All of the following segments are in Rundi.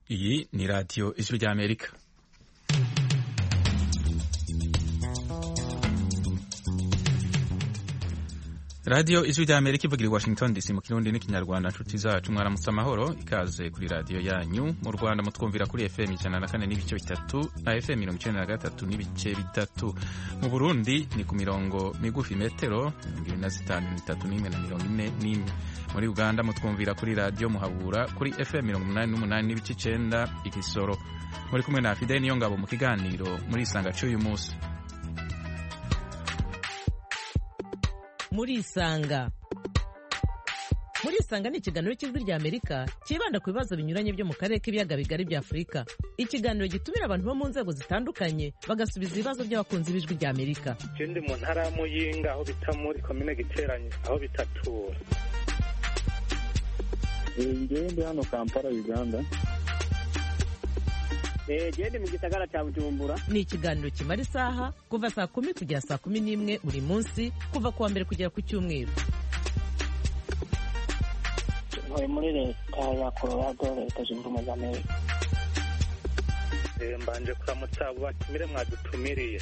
Iyi ni radiyo ijwi ry'Amerika. radiyo ijwi ry'Amerika ivugira i Washington DC mu kirundi n'ikinyarwanda. Nshuti zacu mwaramutse amahoro, ikaze kuri radiyo yanyu. Mu Rwanda mutwumvira kuri FM 104 n'ibice bitatu na FM 93 n'ibice bitatu. Mu Burundi ni ku mirongo migufi metero 25 muri Uganda mutwumvira kuri radiyo Muhabura kuri FM 88 n'ibice 9 Ikisoro. Muri kumwe na Fidel Niyongabo mu kiganiro muri Isanga cy'uyu munsi. Muri Isanga ni ikiganiro cy'ijwi ry'Amerika kibanda ku bibazo binyuranye byo mu karere k'ibiyaga bigari bya Afurika. Ikiganiro gitumira abantu bo mu nzego zitandukanye bagasubiza ibibazo by'abakunzi b'ijwi ry'Amerika. Ndi mu ntara ya Muyinga aho bita muri komine Giteranye aho bitatura. Ndi hano Kampala, Uganda. Ndi mu gisagara cya Bujumbura. Ni ikiganiro kimara isaha kuva saa 10 kugera saa 11 buri munsi kuva kuwa mbere kugera ku cyumweru. Muri leta ya Colorado, leta zunze ubumwe za Amerika. Mbanje kuramutsa abo batumire mwadutumiriye.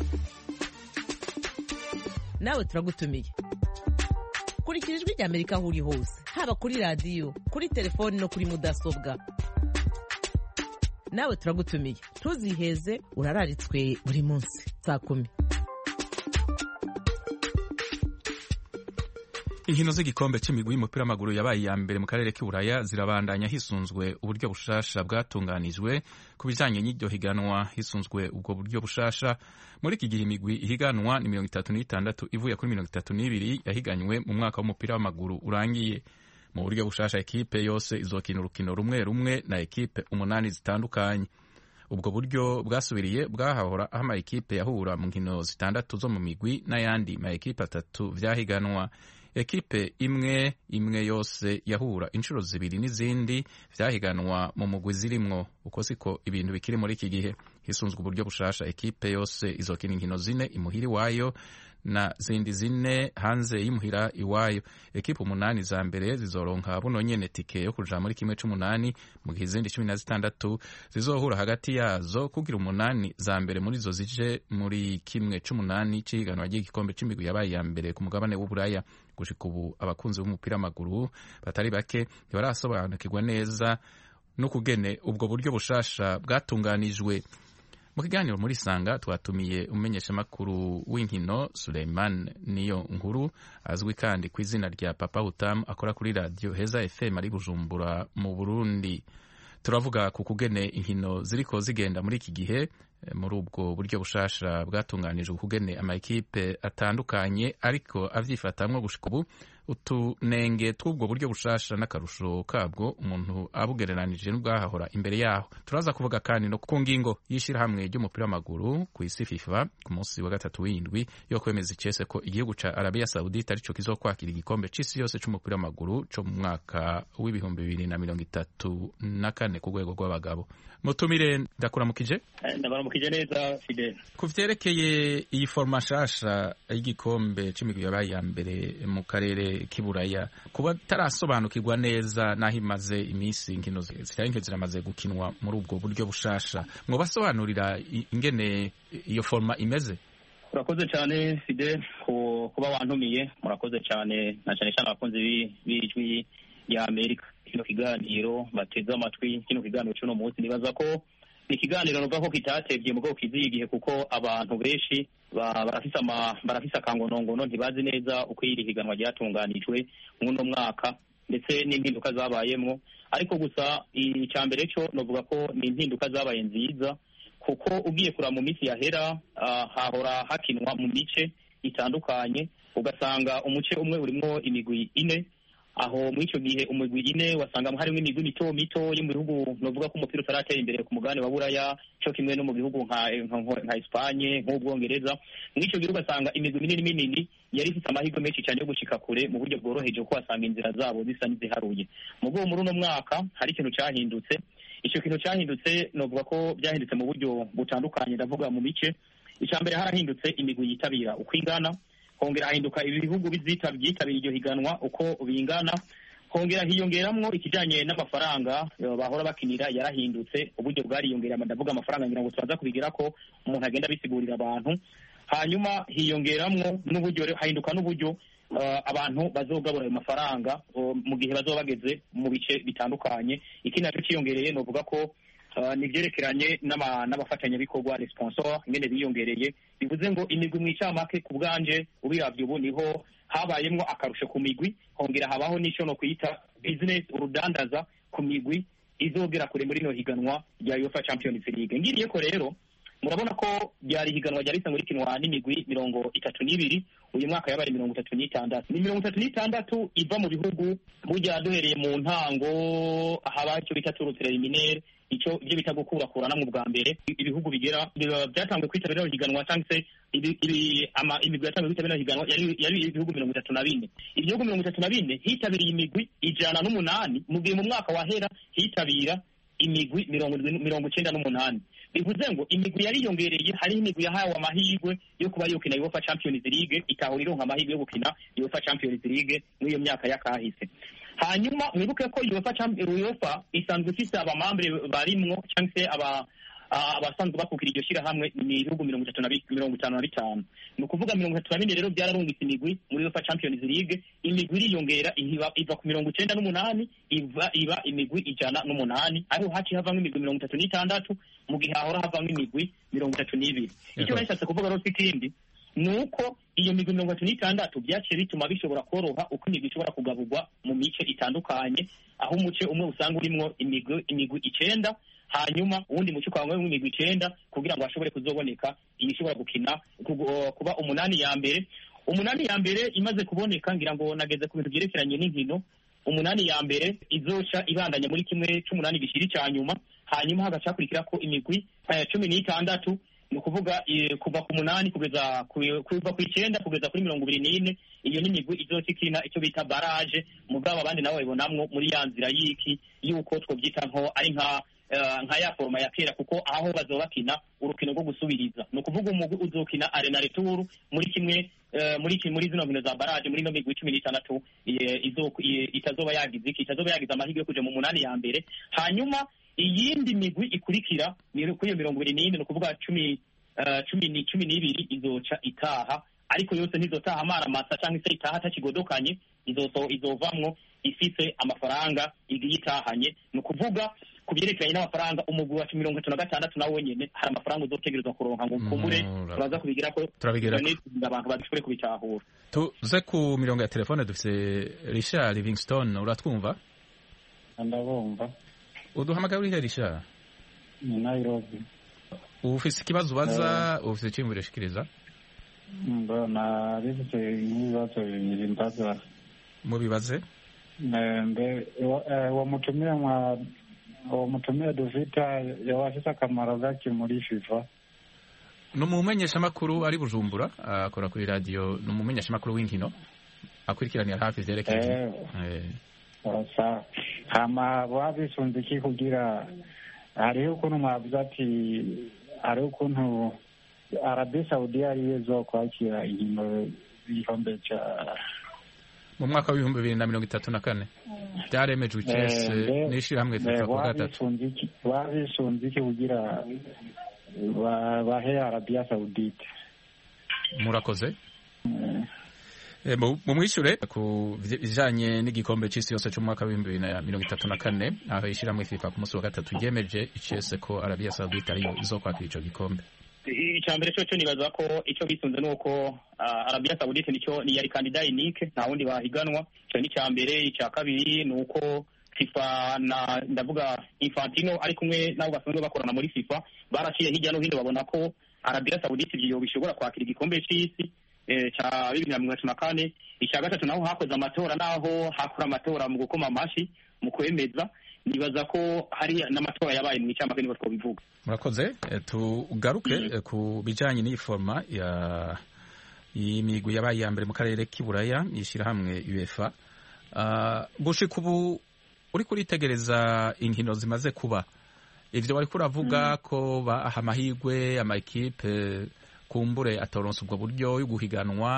Nawe turagutumiye. Kurikira ijwi ry'Amerika aho uri hose, haba kuri radiyo, kuri telefoni no kuri mudasobwa. Nawe turagutumiye, ntuziheze, urararitswe buri munsi saa 10. Inkino z'igikombe c'imigwi y'umupira w'amaguru yabaye ya mbere mu karere k'Iburaya zirabandanya hisunzwe uburyo bushasha bwatunganijwe ku bijanye n'iryo higanwa. Hisunzwe ubwo buryo bushasha, muri iki gihe imigwi ihiganwa ni 36 ivuye kuri 32 yahiganywe mu mwaka w'umupira w'amaguru urangiye. Mu buryo bushasha ekipe yose izokina urukino rumwe rumwe na ekipe 8 zitandukanye. Ubwo buryo bwasubiriye bwahahora aho ama ekipe yahura mu nkino zitandatu zo mu migwi n'ayandi ma ekipe 3 vyahiganwa. Ekipe imwe yose yahura inshuro zibiri n'izindi vyahiganwa mu mugwi zirimwo. Uko siko ibintu bikiri muri iki gihe. Hisunzwe uburyo bushasha ekipe yose izokina inkino 4 imuhira iwayo na zindi 4 hanze y'imuhira iwayo. Ekipe 8 za mbere zizoronka buno nyene tike yo kuja muri kimwe c'8, mu gihe izindi 16 zizohura hagati yazo kugira 8 za mbere muri zo zije muri kimwe c'8 c'ihiganwa ry'igikombe c'imigwi yabaye ya mbere ku mugabane w'Uburaya. Gushika ubu abakunzi b'umupira w'amaguru batari bake ntibarasobanukirwa neza no kugene ubwo buryo bushasha bwatunganijwe. Mu kiganiro muri Isanga twatumiye umumenyeshamakuru w'inkino Suleiman Niyo Nkuru, azwi kandi ku izina rya Papa Utamu, akora kuri radio Heza FM ari Bujumbura mu Burundi. Turavuga ku kugene inkino ziriko zigenda muri iki gihe muri ubwo buryo bushasha bwatunganijwe, kugene ama ekipe atandukanye ariko avyifatamwo gushika ubu, utunenge tw'ubwo buryo bushasha n'akarusho kabwo umuntu abugereranije n'ubwahahora imbere yaho. Turaza kuvuga kandi no ku ngingo y'ishirahamwe ry'umupira w'amaguru ku isi FIFA ku munsi wa 3 w'indwi yo kwemeza icese ko igihugu ca Arabia Saudite arico kizokwakira igikombe c'isi yose c'umupira w'amaguru co mu mwaka w'2034 ku rwego rw'abagabo. Mutumire ndakuramukije. Ndabaramukije neza Fidel. Ku vyerekeye iyi forma shasha y'igikombe c'imigwi yabaye ya mbere mu karere k'Iburaya, kuba tarasobanukirwa neza naho imaze imisi inkino zitarenke ziramaze gukinwa muri ubwo buryo bushasha, mwobasobanurira ingene iyo forma imeze? Murakoze cyane Fidel kuba wantumiye, murakoze cyane na cyane abakunzi b'ijwi ya Amerika. Kino kiganiro bateze amatwi, kino kiganiro cy'uno munsi nibaza ko ni ikiganiro nuvuga ko kitatevye mu bwoko kiziye igihe, kuko abantu benshi barafise akangonongono, ntibazi neza uko iri higanwa ryatunganijwe mw'uno mwaka ndetse n'impinduka zabayemwo. Ariko gusa icya mbere cyo novuga ko ni impinduka zabaye nziza, kuko ugiye kura mu misi yahera hahora hakinwa mu mice itandukanye, ugasanga umuce umwe urimo imigwi 4. Aho muri icyo gihe umugwi 4 wasanga harimo imigwi mito yo mu bihugu novuga ko umupira utaratera imbere ku mugabane wa Buraya, cyo kimwe no mu bihugu nka Espagne nk'Ubwongereza. Muri icyo gihe ugasanga imigwi minini yari ifite amahirwe menshi cyane yo gushika kure mu buryo bworoheje, ko wasanga inzira zabo zisa n'iziharuye. Mu bwo muri uno mwaka hari ikintu cyahindutse. Icyo kintu cyahindutse novuga ko byahindutse mu buryo butandukanye, ndavuga mu mice. Icya mbere harahindutse imigwi yitabira uko ingana, hongera hahinduka ibihugu byitabira iryo higanwa uko bingana. hongera hiyongeramwo ikijanye n'amafaranga bahora bakinira yarahindutse, uburyo bwariyongereye, ndavuga amafaranga ngira ngo turaza kubigira ko umuntu agenda bisigurira abantu. Hanyuma hiyongeramwo n'uburyo, hahinduka n'uburyo abantu bazogabura ayo mafaranga mu gihe bazoba bageze mu bice bitandukanye. Ikindi naco ciyongereye novuga ko nivyerekeranye n'abafatanyabikorwa responsor ingene biyongereye, bivuze ngo imigwi mw'icamake ku bwanje ubiravye ubu niho habayemwo akarusho ku migwi, hongera habaho n'ico no kwita business, urudandaza ku migwi izogera kure muri no higanwa rya UEFA Champions League. Ngiriye ko rero murabona ko ryari higanwa ryari risanzwe rikinwa n'imigwi 32, uyu mwaka yabari 36. Ni 36 iva mu bihugu burya duhereye mu ntango haba icyo bita tour preliminaire, icyo ibyo bita gukurakurana mu bwa mbere. Ibihugu bigera byatangwe kwitabira higanwa cyangwa se imigwi yatanzwe kwitabira higanwa yari ibihugu 34. Ibihugu 34 hitabiriye imigwi 108, mu gihe mu mwaka wahera hitabira imigwi 98. Bivuze ngo imigwi yariyongereye, hari imigwi yahawe amahirwe yo kuba yokina UEFA Champions League, itahura ironka amahirwe yo gukina UEFA Champions League muri iyo myaka yakahise. Hanyuma mwibuke ko UEFA isanzwe ifite abamambre barimwo cyangwa se abasanzwe bakukira iryo shirahamwe ni ibihugu 55. Ni ukuvuga 34 rero byararungitse imigwi muri UEFA Champions League, imigwi iriyongera iva ku 98 iba imigwi 108, ariho haci havamwe imigwi 36 mu gihe hahora havamwe imigwi 32. Icyo nashatse kuvuga rero sikindi nuko iyo migwi 36 byaciye bituma bishobora koroha uko imigwi ishobora kugaburwa mu mice itandukanye, aho umuce umwe usanga urimwo imigwi 9, hanyuma uwundi muce ukaba mu imigwi 9 kugira ngo bashobore kuzoboneka ishobora gukina kuba 8 ya mbere. 8 ya mbere imaze kuboneka, ngira ngo nageze ku bintu byerekeranye n'inkino. 8 ya mbere izoca ibandanya muri kimwe c'8 gishiri cya nyuma, hanyuma hagacakurikira ko imigwi 16, ni ukuvuga kuva ku 8 kuva ku 9 kugeza kuri 24. Iyo ni imigwi izokina icyo bita barrage, mugabo abandi nabo babonamwo muri ya nzira y'iki yuko twobyita nko ari nka ya forma ya kera, kuko aho bazobakina urukino rwo gusubiriza. Ni ukuvuga umugwi uzokina arena retour muri kimwe muri zino nkino za barrage muri no migwi 16 itazoba yagize amahirwe yo kuja mu 8 ya mbere. Hanyuma iyindi migwi ikurikira ni kuri 24, ni ukuvuga 12 izoca itaha, ariko yose ntizotaha amaramasa cyangwa se itaha atakigodokanye, izovamwo ifise amafaranga igiyitahanye. Ni ukuvuga ku byerekeranye n'amafaranga, umugwi wa 36 nawe wenyene hari amafaranga uzotegerezwa kuronka ngo kumbure turaza kubigira ko abantu badashobore kubitahura. Tuze ku mirongo ya telefone dufise Richard Livingstone, uratwumva? Ndabumva. Uduhamagara uri Richard? Nairobi. Ufise ikibazo ubaza, ufise ikintu urashikiriza? Mbona bifite ibibazo bibiri mbaza. Mubibaze? Uwo mutumire dufite yabafise akamaro gake muri FIFA. Ni umumenyeshamakuru ari Bujumbura, akora kuri radio, ni umumenyeshamakuru w'inkino akurikiranira hafi vyerekeye. Osa hama wabisunze iki kugira hariho ukuntu mwavuze ati hariho ukuntu Arabia Saudia arizo kwakira inkino y'igikombe ca mu mwaka wa 2034 byaremejwe cyese n'ishirahamwe FIFA ku gatatu. Wabisunze iki kugira bahe Arabia Saudite? Murakoze. Mumwishure ku bijanye n'igikombe c'isi yose cyo mu mwaka wa 2034, aho ishirahamwe FIFA ku munsi wa gatatu ryemeje icese ko Arabia Saudite ariyo izokwakira ico gikombe. Icambere cyo nibaza ko icyo bisunze nuko Arabia Saudite ni yari kandida unique, nta wundi bahiganwa. Cyo ni cyambere. Icya kabiri nuko FIFA na ndavuga Infantino ari kumwe nabo basanzwe bakorana muri FIFA baraciye hirya no hino babona ko Arabia Saudite byo bishobora kwakira igikombe c'isi cha 2024. Icya gatatu naho hakoze amatora, naho hakora amatora mu gukoma amashi mu kwemeza. Nibaza ko hari n'amatora yabaye mu cyamake niba twobivuga. Murakoze. Tugaruke ku bijanye n'iforma ya imigwi yabaye ya mbere mu karere k'Iburaya yishirahamwe UEFA. Gushika ubu uri kuritegereza inkino zimaze kuba, ivyo bari kuravuga ko baha amahirwe ama equipe kumbure atoronsa ubwo buryo yo guhiganwa,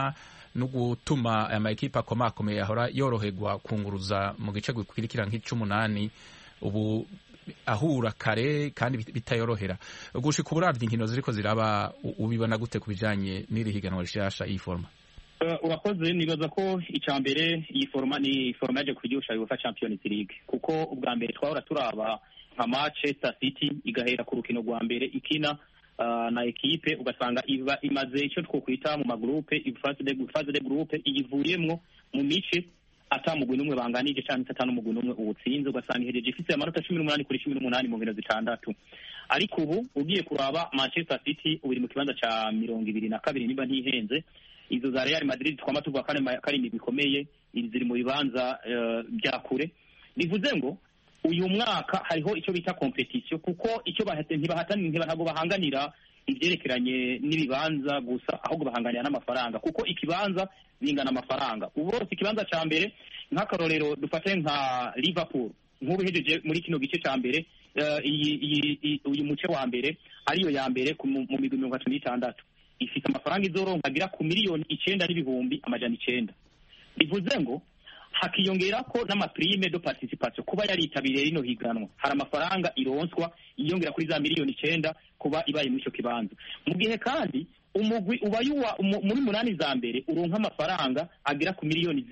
no gutuma aya makipe akomakomeye ahora yoroherwa kunguruza mu gice gikurikira nk'ic'umunani ubu ahura kare kandi bitayorohera. Gushika uburavye inkino ziriko ziraba ubibona gute ku bijanye n'iri higanwa rishasha iyi forma? Urakoze. Nibaza ko icya mbere iyi forma ni forma yaje kuryosha UEFA Champions League, kuko ubwa mbere twahora turaba nka Manchester City igahera ku rukino rwa mbere ikina na ekipe ugasanga imaze icyo twokwita mu magroupe phase de groupe iyivuriyemwo mu mice atamugwi n'umwe banganije cyane atanu mugwi n'umwe uwutsinze, ugasanga ihereje ifite amanota 18 kuri 18 mu nkino zitandatu. Ariko ubu ugiye kuraba Manchester City ubiri mu kibanza ca 22 niba ntihenze, izo za Real Madrid twama tuvuga kare bikomeye ziri mu bibanza bya kure. Bivuze ngo uyu mwaka hariho icyo bita competition, kuko icyo ntibahatanira bahanganira ivyerekeranye n'ibibanza gusa, ahubwo bahanganira n'amafaranga, kuko ikibanza bingana amafaranga. Ubu ikibanza ca mbere nk'akarorero dufate nka Liverpool nk'ubu hejeje muri kino gice ca mbere uyu muce wa mbere ariyo ya mbere mu migwi 36 ifite amafaranga izoronka agira ku miliyoni 9,900. Bivuze ngo hakiyongera ko n'amaprime de participation kuba yaritabiriye rino higanwa, hari amafaranga ironswa yiyongera kuri za miliyoni 9 kuba ibaye muri ico kibanza. Mu gihe kandi umugwi ubayuwa muri 8 za mbere uronka amafaranga agira ku miliyoni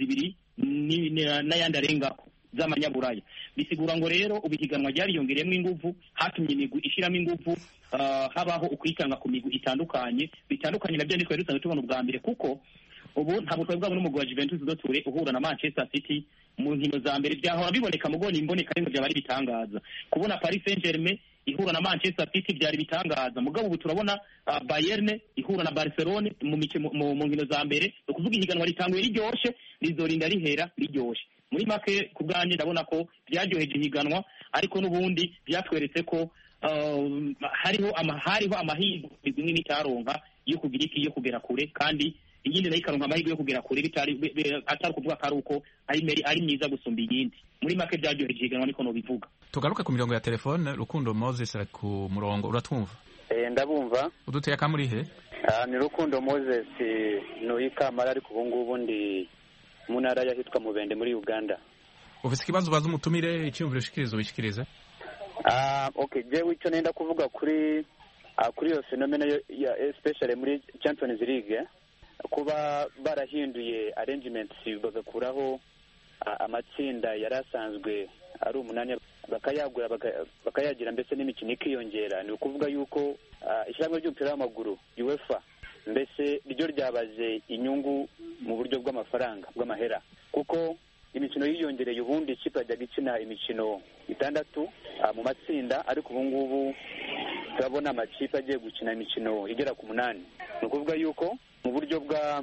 2 n'ayandi arengako z'amanyaburaya. Bisigura ngo rero ubihiganwa ryariyongereyemo inguvu, hatumye imigwi ishiramo inguvu, habaho ukwikanga ku migwi bitandukanye nabyo nitwe dusanzwe tubona ubwa mbere, kuko ubu ntabwo twebwe n'umugwi wa Juventus do Turin uhura na Manchester City mu nkino za mbere byahora biboneka mugoni imboneka ariko byaba ari bitangaza. Kubona Paris Saint-Germain ihura na Manchester City byari bitangaza, mugabo ubu turabona Bayern ihura na Barcelona mu nkino za mbere, ukuvuga ihiganwa ritanguye riryoshe rizorinda rihera riryoshe. Muri make ku bwanjye ndabona ko byaryoheje ihiganwa, ariko n'ubundi byatweretse ko hariho amahirwe bimwe n'itaronka yo kugira iki yo kugera kure, kandi iyindi nayo ikaronka amahirwe yo kugera kure atari kuvuga ko ari uko ari myiza gusumba iyindi. Muri make byaryoheje ihiganwa niko no bivuga. Tugaruke ku mirongo ya telefone. Rukundo Moses ari ku murongo, uratwumva? Ndabumva. Uduteye akamuri he? Ni Rukundo Moses Kamara, ariko ubu ngubu ndi mu ntara yahitwa Mubende muri Uganda. Ufite ikibazo ubaza umutumire, icyumviro ushikiriza ubishikiriza? Okay, jewe icyo nenda kuvuga kuri iyo fenomena ya especially muri Champions League, kuba barahinduye arrangements bagakuraho amatsinda yari asanzwe ari 8 bakayagura bakayagira mbese n'imikino ikiyongera. Ni ukuvuga yuko ishyirahamwe ry'umupira w'amaguru UEFA mbese ryo ryabaze inyungu mu buryo bw'amafaranga bw'amahera, kuko imikino yiyongereye. Ubundi ikipe yajyaga ikina imikino 6 mu matsinda, ariko ubu ngubu turabona amakipe agiye gukina imikino igera ku 8. Ni ukuvuga yuko mu buryo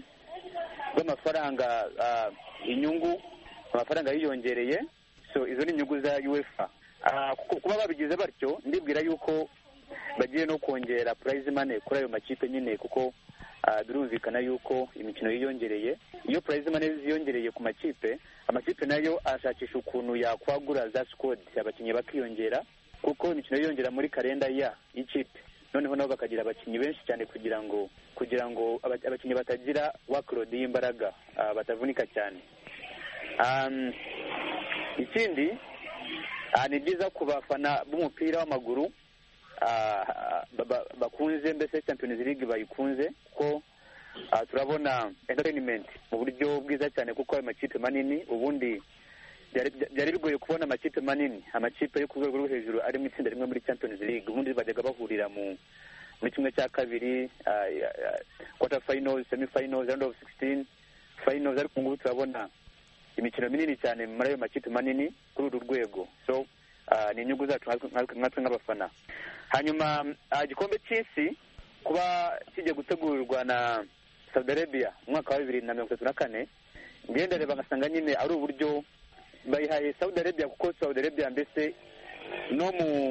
bw'amafaranga inyungu amafaranga yiyongereye. So izo ni inyungu za UEFA. Kuba babigize batyo, ndibwira yuko bagiye no kongera prize money kuri ayo makipe nyine, kuko birumvikana yuko imikino yiyongereye. Iyo prize money ziyongereye ku makipe, amakipe nayo ashakisha ukuntu yakwagura za squad abakinnyi bakiyongera, kuko imikino yiyongera muri kalenda y'ikipe. Noneho nabo bakagira abakinnyi benshi cyane kugira ngo abakinnyi batagira workload y'imbaraga, batavunika cyane. Ikindi ni byiza ku bafana b'umupira w'amaguru bakunze mbese Champions League bayikunze, ko turabona entertainment mu buryo bwiza cyane, kuko ayo makipe manini ubundi byari bigoye kubona amakipe manini, amakipe yo ku rwego rwo hejuru ari mu itsinda rimwe muri Champions League. Ubundi bajyaga bahurira muri kimwe cya kabiri, quarter finals, semi finals, round of 16, finals, ariko ngubu turabona imikino minini cyane muri ayo makipe manini kuri uru rwego. So ni inyungu zacu nkatwe nk'abafana. Hanyuma igikombe cy'isi kuba kijya gutegurwa na Saudi Arabia mu mwaka wa 2034, ngenda reba ngasanga nyine ari uburyo bayihaye Saudi Arabia, kuko Saudi Arabia mbese no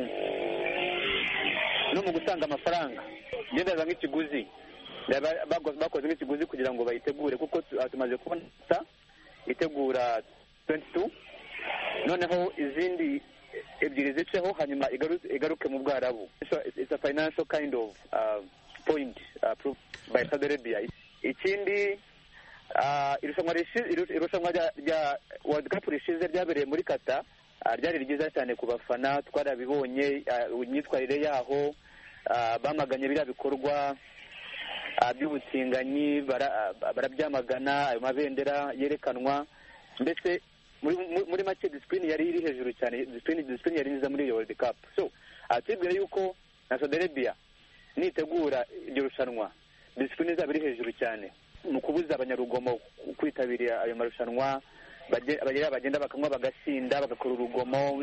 mu gutanga amafaranga ngenda reba nk'ikiguzi bakoze nk'ikiguzi kugira ngo bayitegure, kuko tumaze kubona itegura 22, noneho izindi ebyiri ziceho hanyuma igaruke mu Bwarabu. So it's a financial kind of point approved by Saudi Arabia. Ikindi irushanwa rya World Cup rishize ryabereye muri Qatar ryari ryiza cyane ku bafana, twarabibonye imyitwarire yaho, bamaganye biriya bikorwa by'ubutinganyi, barabyamagana, ayo mabendera yerekanwa, mbese muri make discipline yari iri hejuru cyane, discipline yari nziza muri iyo World Cup. So atubwira yuko na Saudi Arabia nitegura iryo rushanwa discipline izaba iri hejuru cyane mu kubuza abanyarugomo kwitabira ayo marushanwa, bagenda bakanywa bagasinda bagakora urugomo,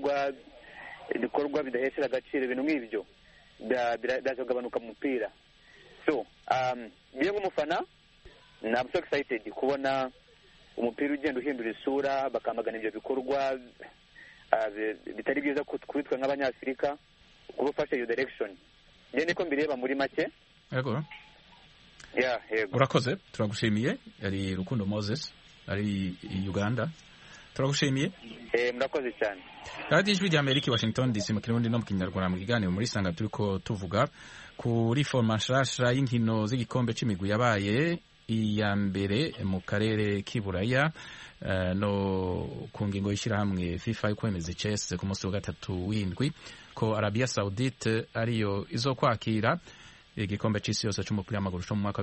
ibikorwa bidahesera agaciro, ibintu nk'ibyo byaje kugabanuka mu mupira. So biye nk'umufana I'm so excited kubona umupira ugenda uhindura isura, bakamagana ibyo bikorwa bitari byiza kubitwa nk'abanyafurika, kuba ufashe iyo direction. Njye niko mbireba muri make. Yego. Yego. Urakoze, turagushimiye. Yari Rukundo Moses ari Uganda. Turagushimiye. Murakoze cyane. Radio Ijwi ry'Amerika Washington DC mu Kirundi no mu Kinyarwanda mu kiganiro muri sanga turiko tuvuga kuri forma nshasha y'inkino z'igikombe c'imigwi yabaye iya mbere mu karere k'Iburaya no ku ngingo y'ishyirahamwe FIFA yo kwemeza chess ku munsi wa gatatu w'indwi ko Arabia Saudite ariyo izo kwakira igikombe c'isi yose c'umupira w'amaguru cyo mu mwaka wa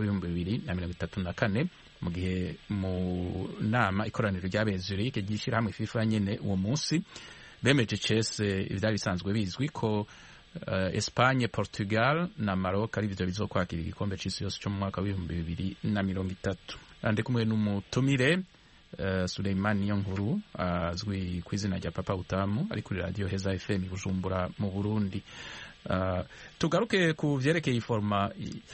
2034 mu gihe mu nama ikoraniro ryabereye Zurich ry'ishyirahamwe FIFA nyene uwo munsi bemeje chess ivyari bisanzwe bizwi ko Espagne, Portugal na Maroc ari byo bizokwakira igikombe c'isi yose cyo mu mwaka wa 2030. Ande kumwe n'umutumire Suleiman Niyonkuru azwi ku izina rya Papa Utamu ari kuri Radio Heza FM Bujumbura mu Burundi. Tugaruke ku vyerekeye forma,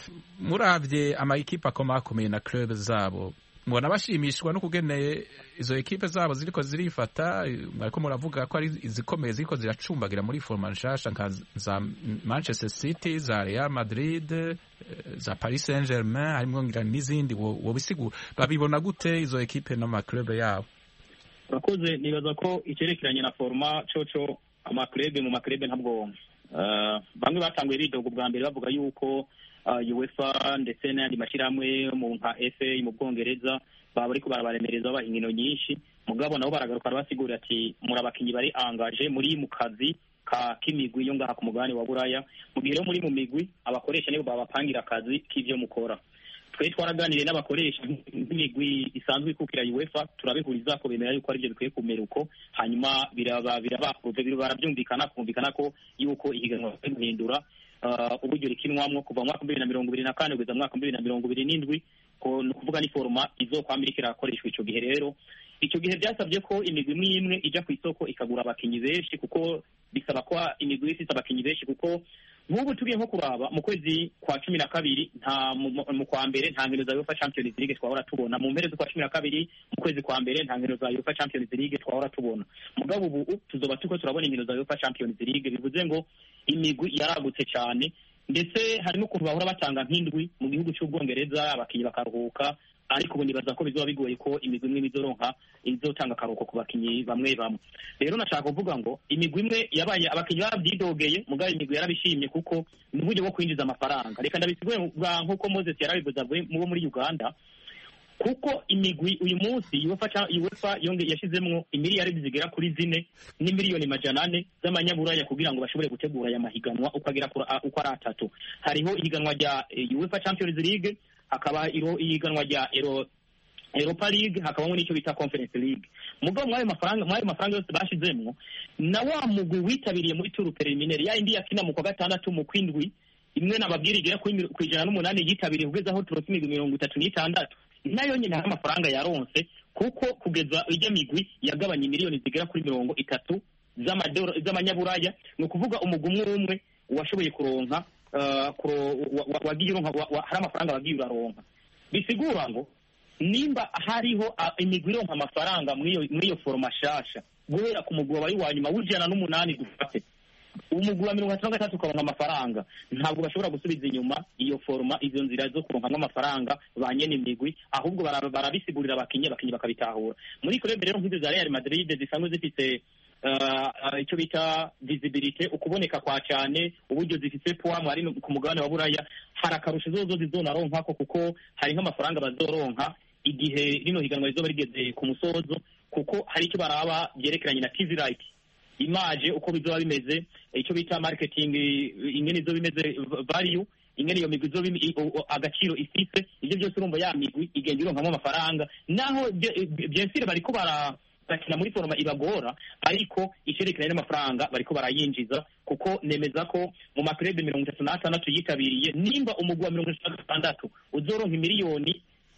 muravye ama ekipa akomeye na club zabo, mubona bashimishwa no kugeneye izo ekipe zabo ziriko zirifata, ariko muravuga ko ari izikomeye ziriko ziracumbagira muri forma nshasha nka za Manchester City, za Real Madrid, za Paris Saint-Germain, harimo ngira n'izindi. Wo bisigu babibona gute izo ekipe no ma club yabo? Bakoze nibaza ko icyerekeranye na forma coco amaklebe mu maklebe ntabwo bamwe batanguye bidogo bwa mbere bavuga yuko UEFA ndetse n'andi mashyirahamwe mu nka FA mu Bwongereza baba ariko barabaremereza bahinkino nyinshi, mugabo nabo baragaruka basigura ati muri abakinyi bari angaje muri mu kazi ka kimigwi yo ngaha ku mugabane wa Buraya, mu gihe muri mu migwi abakoresha nibo babapangira akazi k'ivyo mukora. Twe twaraganiriye n'abakoresha imigwi isanzwe ikukira UEFA, turabihuriza ko bemera yuko ari byo bikwiye kumera uko, hanyuma barabyumvikana kumvikana ko yuko ihiganwa guhindura uburyo rikinwamwo kuva mu mwaka 2024 kugeza mu mwaka 2027, ko no kuvuga ni forma izokwambirika irakoreshwa ico gihe. Rero ico gihe byasabye ko imigwi imwe ija ku isoko ikagura abakinyi benshi, kuko bisaba ko imigwi ifite abakinyi benshi, kuko nk'ubu tugiye nko kuraba mu kwezi kwa 12 nta mu kwa mbere nta nkino za UEFA Champions League twahora tubona, mu mpera z'ukwa 12 mu kwezi kwa mbere nta nkino za UEFA Champions League twahora tubona. Mugabo ubu tuzoba tuko turabona inkino za UEFA Champions League, bivuze ngo imigwi yaragutse cyane, ndetse harimo ukuntu bahora batanga nk'indwi mu gihugu cy'Ubwongereza abakinyi bakaruhuka, ariko ubu nibaza ko bizoba bigoye ko imigwi imwe izoronka izotanga akaruhuko ku bakinyi bamwe bamwe. Rero nashaka kuvuga ngo imigwi imwe yabaye abakinyi babyidogeye, mugabo imigwi yarabishimye kuko ni uburyo bwo kwinjiza amafaranga. Reka ndabisiguye nk'uko Moses yarabivuze mu muri Uganda, kuko imigwi uyu munsi UEFA yashizemwo imiliyari zigera kuri 4 n'imiliyoni 400 z'amanyaburaya kugira ngo bashobore gutegura aya mahiganwa ukagera uko ari atatu. Hariho ihiganwa rya UEFA Champions League, hakaba ihiganwa rya Europa League, hakabamo n'icyo bita Conference League. Mugabo mwayo mafaranga yose bashizemwo na wa mugwi witabiriye muri tour preliminaire ya indi yakina mu kwa gatandatu mu kwindwi imwe nababwira igera ku 108 yitabiriye kugeza aho turose imigwi 36 nayo nyine hari amafaranga yaronse, kuko kugeza ijya migwi yagabanye miliyoni zigera kuri 30 z'amanyaburaya. Ni ukuvuga umugwi umwe washoboye kuronka wagiye hari amafaranga wagiye uraronka. Bisigura ngo nimba hariho imigwi ironka amafaranga muri iyo forma shasha guhera ku mugwi wabaye wa nyuma w'108 dufate umugwi wa 63 ukaronka amafaranga, ntabwo bashobora gusubiza inyuma iyo forma, izo nzira zo kuronka amafaranga banyene imigwi, ahubwo barabisigurira abakinyi bakabitahura. Muri club rero nk'izo za Real Madrid zisanzwe zifite icyo bita visibility, ukuboneka kwa cyane, uburyo zifite poids ari ku mugabane wa Buraya, hari akarusho zozo zizonaronka ko kuko hari nk'amafaranga bazoronka igihe rino higanwa rizoba rigeze ku musozo, kuko hari icyo baraba byerekeranye na TV right, image uko bizoba bimeze, icyo bita marketing, ingene izo bimeze, value, ingene iyo migwi izo agaciro ifite. Ibyo byose urumva ya migwi igenda ironkamo amafaranga, naho byensire bariko barakina muri foroma ibagora, ariko icerekeranye n'amafaranga bariko barayinjiza, kuko nemeza ko mu makrebe 36 yitabiriye, nimba umugwi wa 36 uzoronka miliyoni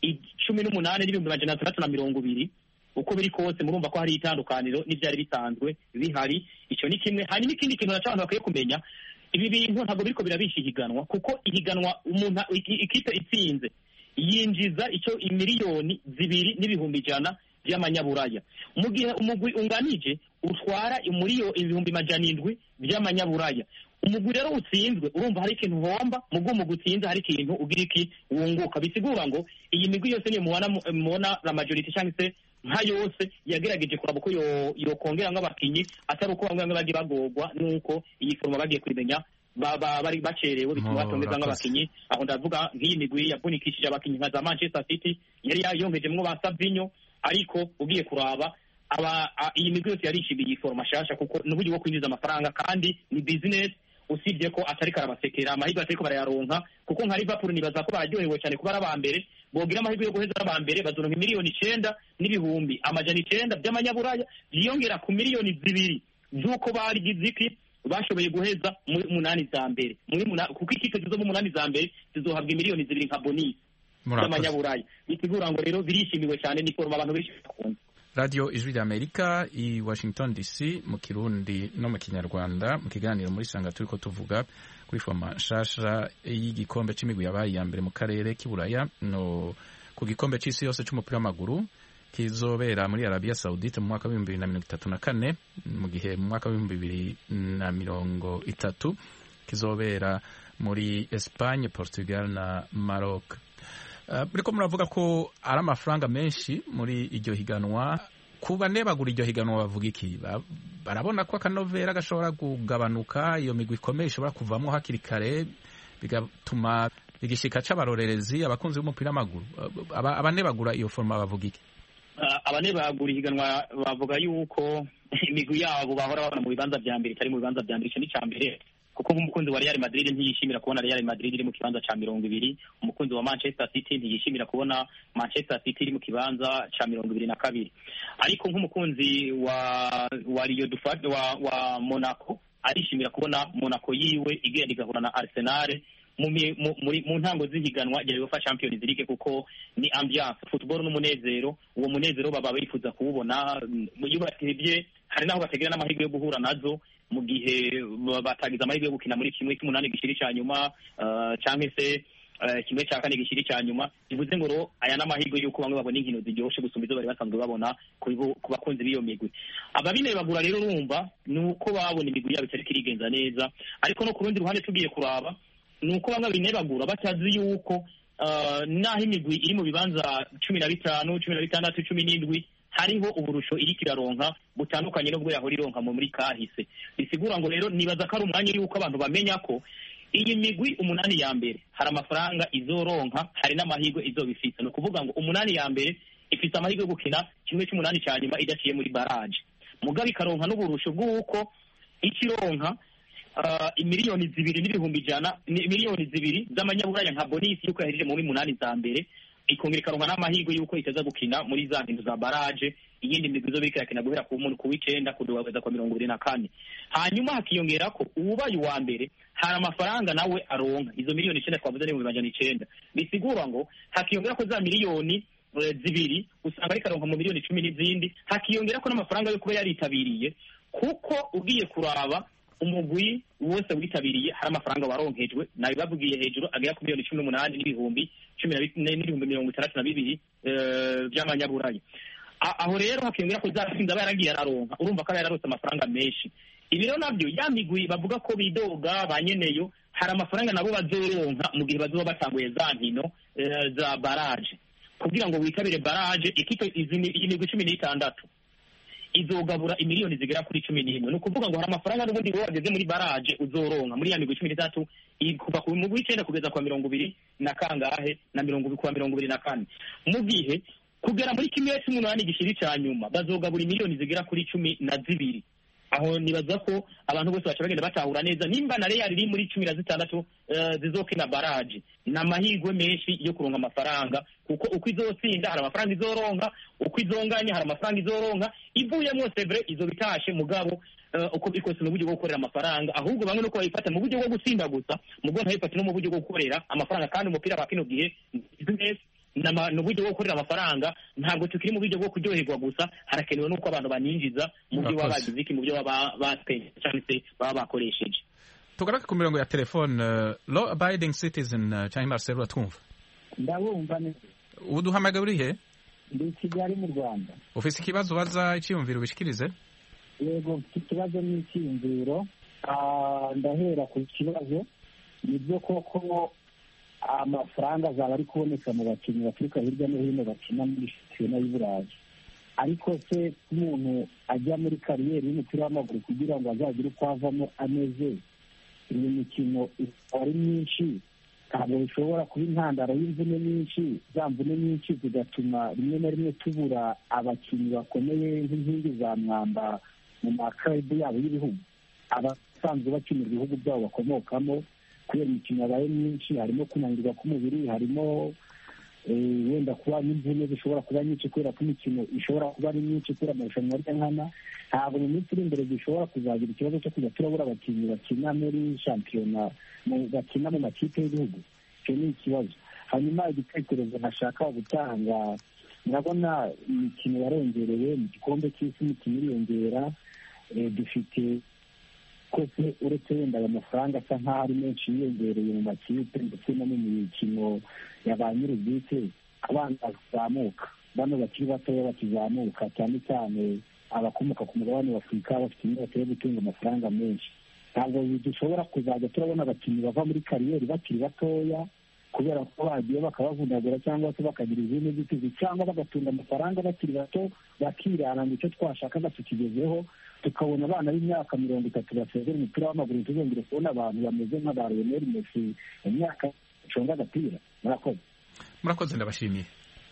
18,620, uko biri kose murumva ko hari itandukaniro n'ivyari bisanzwe bihari. Icyo ni kimwe. Hari n'ikindi kintu nacantu bakwiye kumenya, ibi bintu ntabwo biriko birabisha ihiganwa, kuko ihiganwa umuntu ikipe itsinze yinjiza icyo miliyoni 2,100 by'amanyaburaya, mu gihe umugwi unganije utwara muri iyo 700 by'amanyaburaya. Umugwi rero utsinzwe urumva hari ikintu uhomba, mu bw'umugwi utsinze hari ikintu ugira iki wunguka. Bisigura ngo iyi migwi yose niyo mubona la majority cyangwa se nka yose yagerageje kuraba uko yokongera nk'abakinyi, atari uko bamwe bagiye bagorwa nuko iyi foroma bagiye kurimenya bari bacerewe, bituma batongeza nk'abakinyi. Aho ndavuga nk'iyi migwi yavunikishije abakinyi nka za Manchester City, yari yongejemwo ba Savinho, ariko ugiye kuraba iyi migwi yose yarishimiye iyi foroma shasha, kuko n'uburyo bwo kwinjiza amafaranga kandi ni business. Usibye ko atari karabasekera amahirwe atari ko barayaronka, kuko nka Liverpool nibaza ko bararyohewe cyane kuba ari abambere, bogira amahirwe yo guheza abambere bazoronka miliyoni 9,900 by'amanyaburaya, byiyongera ku miliyoni 2 z'uko bari giziki bashoboye guheza muri 8 za mbere, kuko ikipe zizo mu 8 za mbere zizohabwa miliyoni 2 nka bonus by'amanyaburaya. Bisigura ngo rero birishimiwe cyane, ni foroma abantu benshi bakunda. Radio Ijwi ry'Amerika i Washington DC mu Kirundi no mu Kinyarwanda, mu kiganiro muri Sanga turiko tuvuga kuri foroma nshasha y'igikombe c'imigwi yabaye ya mbere mu karere k'Iburaya no ku gikombe c'isi yose c'umupira w'amaguru kizobera muri Arabia Saudite mu mwaka wa 2034, mu gihe mu mwaka wa 2030 kizobera muri Espagne, Portugal na Maroc. Buriko muravuga ko ari amafaranga menshi muri iryo higanwa. Kuba nebagura iryo higanwa bavuga iki? Barabona ko akanovera gashobora kugabanuka, iyo migwi ikomeye ishobora kuvamo hakiri kare, bigatuma igishika c'abarorerezi abakunzi b'umupira w'amaguru. Abanebagura iyo forma bavuga iki? Abanebagura ihiganwa bavuga yuko imigwi yabo bahora babona mu bibanza vya mbere itari mu bibanza vya mbere. Ico ni cambere, kuko nk'umukunzi wa Real Madrid ntiyishimira kubona Real Madrid iri mu kibanza ca 20, umukunzi wa Manchester City ntiyishimira kubona Manchester City iri mu kibanza ca 22, ariko nk'umukunzi wa Rio du Fad wa Monaco arishimira kubona Monaco yiwe igenda igahura na Arsenal mu ntango z'ihiganwa rya UEFA Champions League, kuko ni ambiance football n'umunezero. Uwo munezero baba bifuza kuwubona iyo batebye, hari naho bategera n'amahirwe yo guhura nazo mu gihe batagize amahirwe yo gukina muri kimwe cy'umunani gishiri cya nyuma, cyangwa se kimwe cya kane gishiri cya nyuma. Bivuze ngo aya n'amahirwe y'uko bamwe babona inkino ziryoshe gusumba izo bari basanzwe babona ku bakunzi b'iyo migwi. Ababine bagura rero urumva ni uko babona imigwi yabo itari kirigenza neza, ariko no ku rundi ruhande tugiye kuraba nuko bamwe binebagura batazi yuko naho imigwi iri mu bibanza 15, 16, 17 hariho uburusho iri kiraronka butandukanye n'ubwo yahora ironka muri kahise. Bisigura ngo rero nibaza ko ari umwanya yuko abantu bamenya ko iyi migwi 8 ya mbere hari amafaranga izoronka, hari n'amahirwe izobifisa. No kuvuga ngo 8 ya mbere ifite amahirwe yo gukina kimwe cy'umunani cya nyuma idaciye muri barrage, mugabe ikaronka n'uburusho bw'uko ikironka miliyoni 2,100 miliyoni 2 z'amanyaburaya nka bonus yuko yahejeje muri 8 za mbere, ikongera ikaronka n'amahirwe yuko itaza gukina muri za nkino za barrage. Iyindi migwi zo birika yakina guhera ku 9 kugeza ku 24. Hanyuma hakiyongera ko ubaye wa mbere hari amafaranga nawe aronka izo miliyoni 9 twavuze mu 9. Bisigura ngo hakiyongera ko za miliyoni 2 usanga ari karonka mu miliyoni 10 n'izindi, hakiyongera ko n'amafaranga yo kuba yaritabiriye, kuko ugiye kuraba umugwi wose witabiriye hari amafaranga waronkejwe nayo bavugiye hejuru agera ku miliyoni 18 n'ibihumbi 10,032 by'amanyaburaya. Aho rero hakiyongera ko zasinda baragiye araronka, urumva ko yararose amafaranga menshi. Ibi rero nabyo ya migwi bavuga ko bidoga banyeneyo, hari amafaranga nabo bazoronka mu gihe bazoba batanguye za nkino za barrage. Kugira ngo witabire barrage, ikipe iyi migwi 16 izogabura imiliyoni zigera kuri 11. Ni ukuvuga ngo hari amafaranga n'ubundi wowe wageze muri baraje uzoronka muri ya migwi 13 kuva ku mugwi 9 kugeza kwa 20 na kangahe na 20 kwa 24 mu gihe kugera muri kimwe cy'umunani gishiri cya nyuma bazogabura imiliyoni zigera kuri 12. Aho nibaza ko abantu bose baca bagenda batahura neza nimba na Real iri muri 16 zizokina baraje n'amahirwe menshi yo kuronka amafaranga kuko uko izotsinda hari amafaranga izoronka uko izonganya hari amafaranga izoronka ivuyemo sevre izo bitashe mugabo uko bikose mu buryo bwo gukorera amafaranga ahubwo bamwe nuko bayifata mu buryo bwo gutsinda gusa mugabo ntayifata no mu buryo bwo gukorera amafaranga kandi umupira wa kino gihe business no buryo bwo gukorera amafaranga ntabwo tukiri mu buryo bwo kuryoherwa gusa harakenewe nuko abantu baninjiza mu byo baba bagize iki mu byo baba baspend cyangwa se baba bakoresheje. Tugaraka ku mirongo ya telefone law abiding citizen cyangwa Marcel twumva ndabumva neza uduhamagaye uri he? Ndi Kigali mu Rwanda. Ufise ikibazo baza icyumviro bishikirize? Yego ikibazo ni icyumviro ndahera ku kibazo nibyo koko amafaranga azaba ari kuboneka mu bakinnyi baturuka hirya no hino bakina muri shampiyona y'Uburayi ariko se umuntu ajya muri kariyeri y'umupira w'amaguru kugira ngo azagire uko avamo ameze iyi mikino ari myinshi ntabwo bishobora kuba intandaro y'imvune nyinshi za mvune nyinshi zigatuma rimwe na rimwe tubura abakinnyi bakomeye nk'inkingi za mwamba mu maklabu yabo y'ibihugu abasanzwe bakinira ibihugu byabo bakomokamo kubera imikino yabaye myinshi harimo kunanirwa k'umubiri harimo wenda kuba n'imvune zishobora kuba nyinshi kubera ko imikino ishobora kuba ari myinshi kubera amarushanwa nkana ntabwo mu minsi iri imbere dushobora kuzagira ikibazo cyo kujya turabura abakinnyi bakina muri shampiyona bakina mu makipe y'igihugu icyo ni ikibazo. Hanyuma igitekerezo ntashaka gutanga murabona imikino yarongerewe mu gikombe cy'isi imikino iriyongera dufite kose uretse wenda aya mafaranga asa nk'aho ari menshi yiyongereye mu makipe ndetse no mu mikino ya ba nyir'ubwite abana bazamuka bano bakiri batoya bakizamuka cyane cyane abakomoka ku mugabane wa Afurika bafite inyota yo gutunga amafaranga menshi ntabwo dushobora kuzajya turabona abakinnyi bava muri kariyeri bakiri batoya kubera ko bagiye bakabavunagura cyangwa se bakagira izindi nzitizi cyangwa bagatunga amafaranga bakiri bato bakirana icyo twashakaga tukigezeho tukabona abana b'imyaka 30 basezera umupira w'amaguru tuzongera kubona abantu bameze nka ba Lionel Messi imyaka conga agapira. Murakoze ndabashimiye.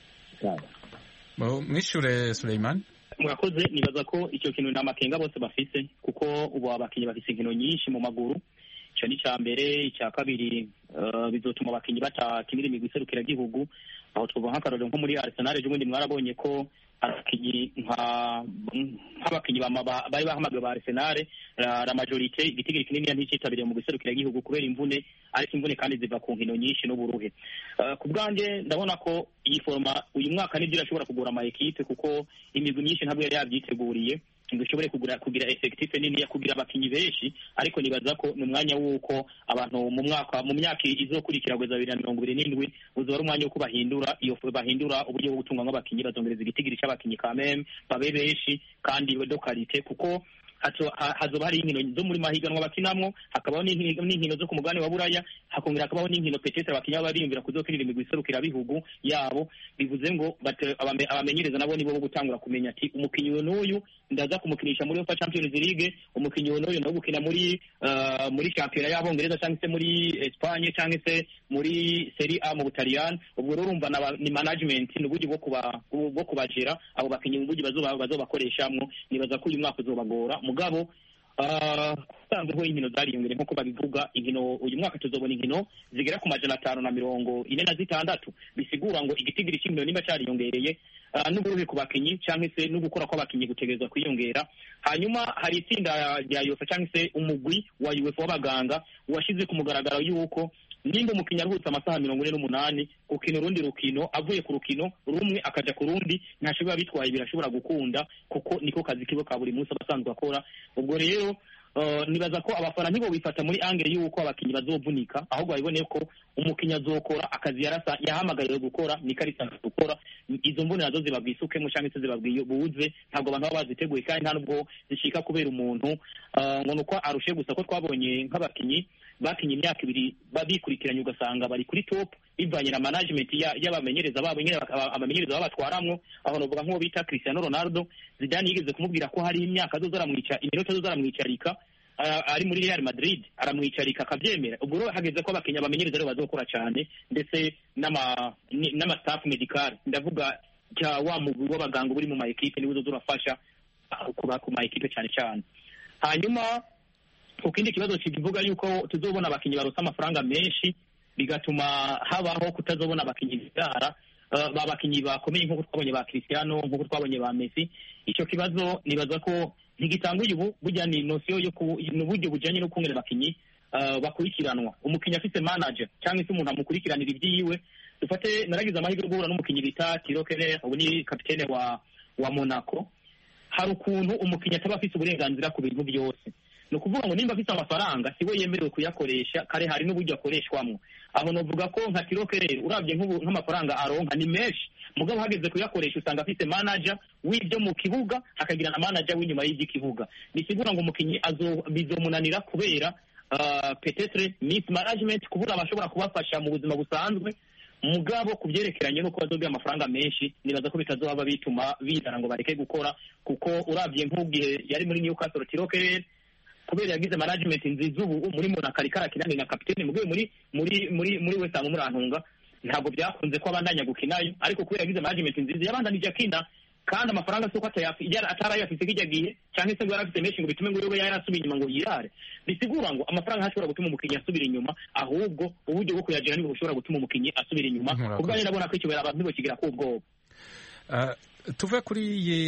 Mwishure Suleiman. Murakoze nibaza ko icyo kintu n'amakenga bose bafise kuko ubu abakinnyi bafise inkino nyinshi mu maguru icyo ni cya mbere icya kabiri bizotuma abakinnyi batakinira imigwi iserukiragihugu aho twavuga nk'akarorero nko muri Arsenal ejobundi mwarabonye ko abakinnyi nk'abakinnyi bari bahamagawe ba Arsenal la majorite igitigiri kinini ntikitabiriye mu giserukiragihugu kubera imvune ariko imvune kandi ziva ku nkino nyinshi n'uburuhe. Ku bwanjye ndabona ko iyi forma uyu mwaka nibyo irashobora kugura ama equipe kuko imigwi myinshi ntabwo yari yabyiteguriye ngo ishobore kugira effective nini ya kugira abakinnyi benshi ariko nibaza ko ni umwanya w'uko abantu mu myaka izokurikira kugeza 2027 uzora umwanya wo bahindura uburyo bwo gutunga nk'abakinnyi bazongereza igitigiri cy'abakinnyi kameme babe benshi kandi do qualité kuko hazoba hari inkino zo muri mahiganwa bakinamwo hakabaho n'inkino zo ku mugabane wa Buraya hakongera hakabaho n'inkino petete abakinnyi bariyumvira kuzokinira imigwi iserukirabihugu yabo bivuze ngo abamenyereza nabo nibo bo gutangura kumenya ati umukinnyi n'uyu ndaza kumukinisha muri UEFA Champions League umukinnyi n'uyu no gukina muri shampiyona y'Abongereza cyangwa se muri Espagne cyangwa se muri Serie A mu Butaliyani ubwo rero urumva ni management n'uburyo bwo kubajira abo bakinnyi mu buryo bazobakoreshamwo nibaza ko uyu mwaka uzobagora mugabo usanzwe ho inkino zariyongere nk'uko babivuga inkino uyu mwaka tuzobona inkino zigera ku 546 bisigura ngo igitigiri cy'inkino nimba cyariyongereye n'uburuhe ku bakinnyi cyangwa se no gukora kw'abakinnyi gutegerezwa kwiyongera. Hanyuma hari itsinda rya UEFA cyangwa se umugwi wa UEFA w'abaganga washize ku mugaragaro y'uko nimba umukinnyi aruhutse amasaha 48 gukina urundi rukino avuye ku rukino rumwe akaja ku rundi ntashobora bitwaye birashobora gukunda kuko niko kazi kibo ka buri munsi abasanzwe akora. Ubwo rero nibaza ko abafana ntibo bifata muri angle y'uko abakinnyi bazovunika ahubwo babiboneye ko umukinnyi azokora akazi yahamagariwe gukora ni karita gukora izo mbone nazo zibabwisukemo cyangwa se zibabwibuze ntabwo abantu baba baziteguye kandi nta nubwo zishika kubera umuntu ngo nuko arushe gusa ko twabonye nk'abakinyi bakinye imyaka ibiri bikurikiranye ugasanga bari kuri top bivanye na management y'abamenyereza babo nyine abamenyereza babatwaramwo aho novuga nk'uwo bita Cristiano Ronaldo Zidane yigeze kumubwira ko hari imyaka iminota azozaramwicarika ari muri Real Madrid aramwicarika akabyemera ubwo rero hageze ko abakinnyi abamenyereza rero bazokora cyane ndetse n'ama staff medical ndavuga cya wa mugwi w'abaganga buri mu ma equipe niwe uzurafasha kuba ku ma equipe cyane cyane. Hanyuma ukindi kibazo kivuga yuko tuzobona abakinnyi barosa amafaranga menshi bigatuma habaho kutazobona abakinnyi bidara babakinnyi bakomeye nk'uko twabonye ba Cristiano nk'uko twabonye ba Messi. Icyo kibazo nibaza ko ntigitanguye ubu burya ni nosiyo n'uburyo bujyanye no kungera abakinnyi bakurikiranwa. Umukinnyi afite manager cyangwa se umuntu amukurikiranira ibyiwe. Dufate naragize amahirwe yo guhura n'umukinnyi bita Thilo Kehrer ubu ni kapitene wa Monaco. Hari ukuntu umukinnyi ataba afite uburenganzira ku bintu byose. No kuvuga ngo nimba afite amafaranga siwe yemerewe kuyakoresha kare hari n'uburyo akoreshwamwo. Aho novuga ko nka Thilo Kehrer urabye nk'amafaranga aronka ni menshi mugabo hageze kuyakoresha usanga afite manager w'ibyo mu kibuga hakagira na manager w'inyuma y'ikibuga. Bisigura ngo umukinnyi bizomunanira kubera peut-être mismanagement kubura abashobora kubafasha mu buzima busanzwe mugabo kubyerekeranye no kubazoga amafaranga menshi nibaza ko bitazoba bituma bizana ngo bareke gukora kuko urabye nk'ubwihe yari muri Newcastle Thilo Kehrer kubera yagize management nziza ubu muri Monaco kinani na kapitene mugabo muri West Ham murantunga ntabwo byakunze ko abandanya gukinayo ariko kubera yagize management nziza yabandanije akina kandi amafaranga soko atarayafite kijyagiye cyangwa se ngo yarafite menshi ngo bitume ngo yobe yarasubiye inyuma ngo yirare. Bisigura ngo amafaranga hashobora gutuma umukinnyi asubira inyuma ahubwo uburyo bwo kuyagira nibo bushobora gutuma umukinnyi asubira inyuma ubwo rero nabona ko icyo abantu bokigira ko ubwo tuve kuri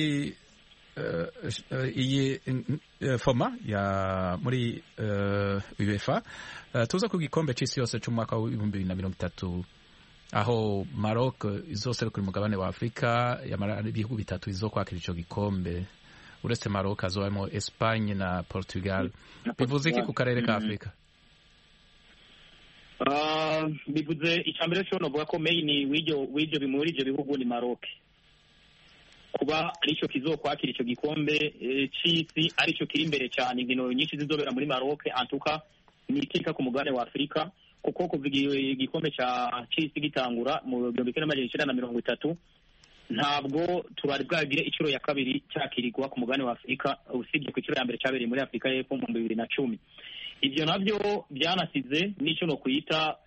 iyi forma ya muri UEFA tuza ku gikombe cy'isi yose cy'umwaka wa 2030 aho Maroc izoserukira umugabane wa Afrika yamara ibihugu bitatu izokwakira ico gikombe uretse Maroc azobamo Espagne na Portugal. Bivuze iki ku karere ka Afrika? Bivuze icambere cyo novuga ko main w'ibyo bimuri ibyo bihugu ni Maroc kuba arico kizokwakira ico gikombe c'isi arico kiri imbere cyane inkino nyinshi zizobera muri Maroc antuka ni itika ku mugabane wa Afrika kuko kuvuga igikombe c'isi gitangura mu 1930 ntabwo turari bwagire iciro ya kabiri cyakirirwa ku mugabane wa Afrika usibye ku iciro ya mbere cyabereye muri Afrika y'Epfo mu 2010. Ibyo nabyo byanasize n'icyo no kuyita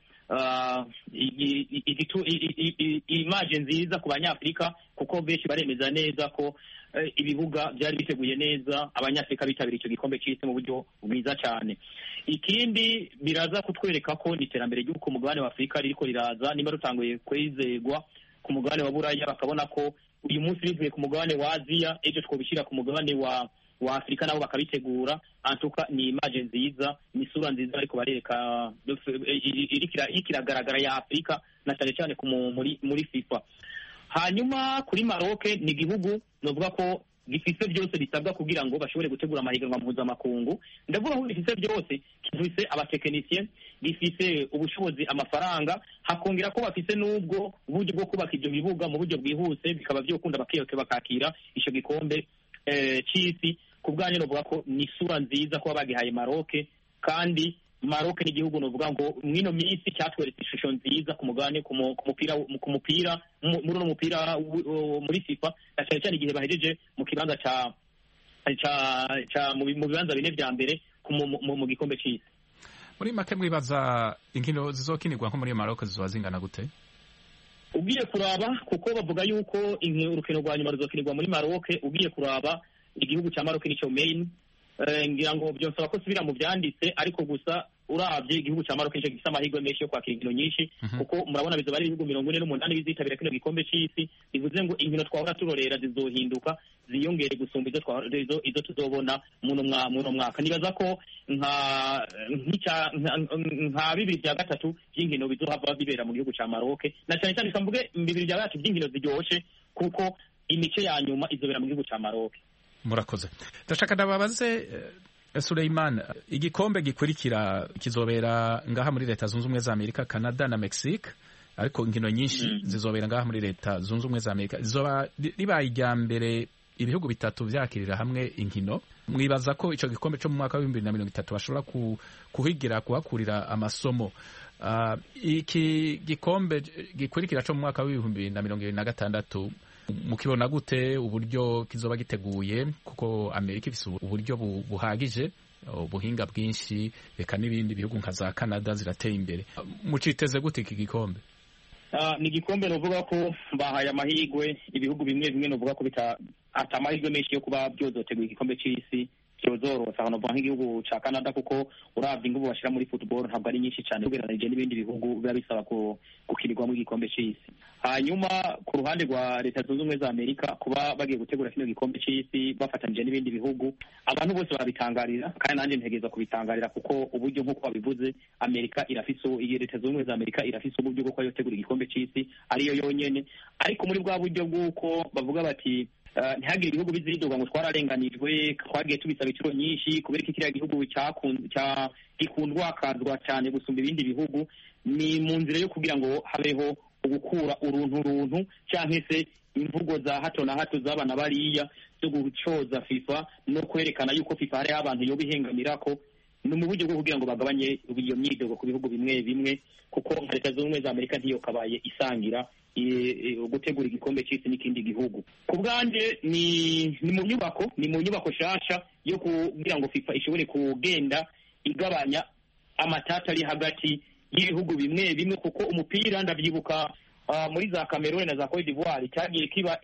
image nziza ku banyafrika kuko benshi baremeza neza ko ibibuga byari biteguye neza abanyafrika bitabira icyo gikombe cy'isi mu buryo bwiza cyane. Ikindi biraza kutwereka ko n'iterambere ry'uko mugabane wa Afrika ririko riraza nimba rutanguye kwizegwa ku mugabane wa Buraya bakabona ko uyu munsi bivuye ku mugabane wa Aziya ejo twobishira ku mugabane wa Afrika nabo bakabitegura antuka ni image nziza ni sura nziza ariko bareka ikiragaragara ya Afrika na cyane cyane muri FIFA. Hanyuma kuri Maroc ni gihugu novuga ko gifise byose bisabwa kugira ngo bashobore gutegura amahiganwa mpuzamakungu. Ndavuga ko gifise byose, gifise abatekinisiye, gifise ubushobozi amafaranga, hakongera ko bafise n'ubwo uburyo bwo kubaka ibyo bibuga mu buryo bwihuse bikaba byokunda bakakira ico gikombe c'isi. Kubwanyu novuga ko ni sura nziza ko bagihaye Maroc kandi Maroc ni igihugu novuga ngo mwino minsi cyatweretse ishusho nziza ku mugane ku mupira muri FIFA cyane cyane igihe bahejeje mu kibanza mu bibanza bine vya mbere mu gikombe cy'isi. Muri make mwibaza inkino zizokinirwa nko muri Maroc zizoba zingana gute? Ugiye kuraba kuko bavuga yuko urukino rwa nyuma ruzokinirwa muri Maroc ugiye kuraba igihugu cya Maroc nico main ngira ngo byonsaba ko subira mu byanditse ariko gusa urabye igihugu cya Maroc nico gifite amahirwe menshi yo kwakira inkino nyinshi kuko murabona bizo bari ibihugu 48 bizitabira kino gikombe cy'isi bivuze ngo inkino twahora turorera zizohinduka ziyongere gusumba izo tuzobona muno mwaka. Nibaza ko nka 2/3 by'inkino bizohava bibera mu gihugu cya Maroc na cyane cyane kamvuge 2/3 by'inkino ziryoshe kuko imice ya nyuma izobera mu gihugu cya Maroc. Murakoze. Ndashaka ndababaze Suleiman, igikombe gikurikira kizobera ngaha muri Leta Zunze Ubumwe za Amerika, Canada na Mexique. ariko inkino nyinshi zizobera ngaha muri leta zunze ubumwe za Amerika. Zizoba ribaye irya mbere ibihugu bitatu vyakirira hamwe inkino. Mwibaza ko ico gikombe cyo mu mwaka wa 2030 bashobora kuhigira kuhakurira amasomo. Iki gikombe gikurikira cyo mu mwaka wa 2026 mukibona gute uburyo kizoba giteguye, kuko Amerika ifise uburyo buhagije, ubuhinga bwinshi, reka n'ibindi bihugu nka za Canada zirateye imbere. Muciteze gute iki gikombe? Ni igikombe novuga ko bahaye amahirwe ibihugu bimwe bimwe, novuga ko atamahirwe menshi yo kuba byozotegura igikombe c'isi cyozorosa. Hano vuga nk'igihugu ca Canada, kuko uravye inguvu bashira muri football ntabwo ari nyinshi cyane ugereranije n'ibindi bihugu biba bisaba gukinirwamo igikombe c'isi. Hanyuma ku ruhande rwa leta zunze ubumwe za Amerika, kuba bagiye gutegura kino gikombe c'isi bafatanije n'ibindi bihugu, abantu bose babitangarira, kandi nanjye ntegereza kubitangarira, kuko uburyo nk'uko babivuze Amerika irafise, leta zunze ubumwe za Amerika irafise uburyo bwo kuyotegura igikombe c'isi ariyo yonyene. Ariko muri bwa buryo bw'uko bavuga bati ntihagire ibihugu bizidoga ngo twararenganijwe, twagiye tubisaba inshuro nyinshi kubera ko kiriya gihugu gikundwa kazwa cyane gusumba ibindi bihugu, ni mu nzira yo kugira ngo habeho ugukura uruntu cyangwa se imvugo za hato na hato z'abana bariya zo gucoza FIFA no kwerekana yuko FIFA hari abantu yo bihengamirako. Ni mu buryo bwo kugira ngo bagabanye iyo myidogo ku bihugu bimwe bimwe, kuko leta zunze ubumwe za Amerika ntiyo kabaye isangira gutegura igikombe c'isi n'ikindi gihugu. Ku bwanje ni mu nyubako shasha yo kugira ngo FIFA ishobore kugenda igabanya amatata ari hagati y'ibihugu bimwe bimwe, kuko umupira ndavyibuka muri za Cameroon na za Cote d'Ivoire cyagiye kiba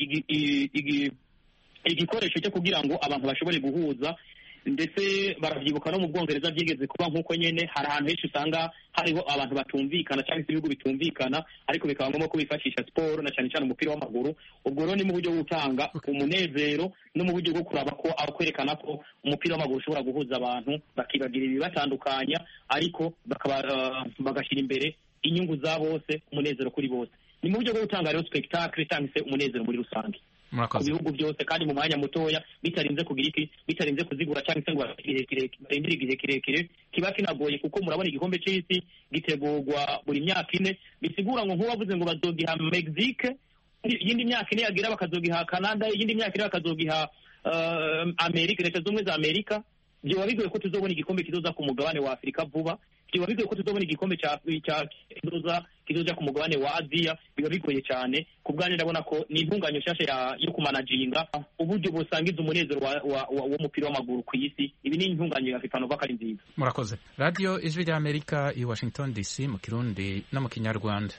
igikoresho cyo kugira ngo abantu bashobore guhuza, ndetse baravyibuka no mu Bwongereza byigeze kuba nk'uko nyene. Hari ahantu henshi usanga hariho abantu batumvikana cyangwa se ibihugu bitumvikana, ariko bikaba ngombwa ko bifashisha siporo na cyane cyane umupira w'amaguru. Ubwo rero ni mu buryo bwo gutanga umunezero no mu buryo bwo kuraba ko kwerekana ko umupira w'amaguru ushobora guhuza abantu, bakibagira ibibatandukanya, ariko bagashyira imbere inyungu za bose, umunezero kuri bose. Ni mu buryo bwo gutanga rero spectacle cyangwa se umunezero muri rusange ku bihugu byose, kandi mu mwanya mutoya, bitarinze kuzigura cyangwa se ngo barindire igihe kirekire kiba kinagoye, kuko murabona igikombe c'isi gitegurwa buri myaka ine. Bisigura ngo nk'uwavuze ngo bazogiha Mexique, iyindi myaka ine yagira bakazogiha Canada, iyindi myaka ine bakazogiha Amerika, leta z'ubumwe za Amerika. Byoba bigoye ko tuzobona igikombe kizoza ku mugabane wa Afurika vuba. Byoba bigoye ko tuzobona igikombe kizoja ku mugabane wa Aziya. Biba bigoye cyane. Ku bwanjye ndabona ko ni intunganyo nshasha yo kumanaginga uburyo busangiza umunezero w'umupira w'amaguru ku isi. Ibi ni intunganyo ya FIFA nova kari nziza. Murakoze. Radio Ijwi rya Amerika i Washington DC mu Kirundi no mu Kinyarwanda.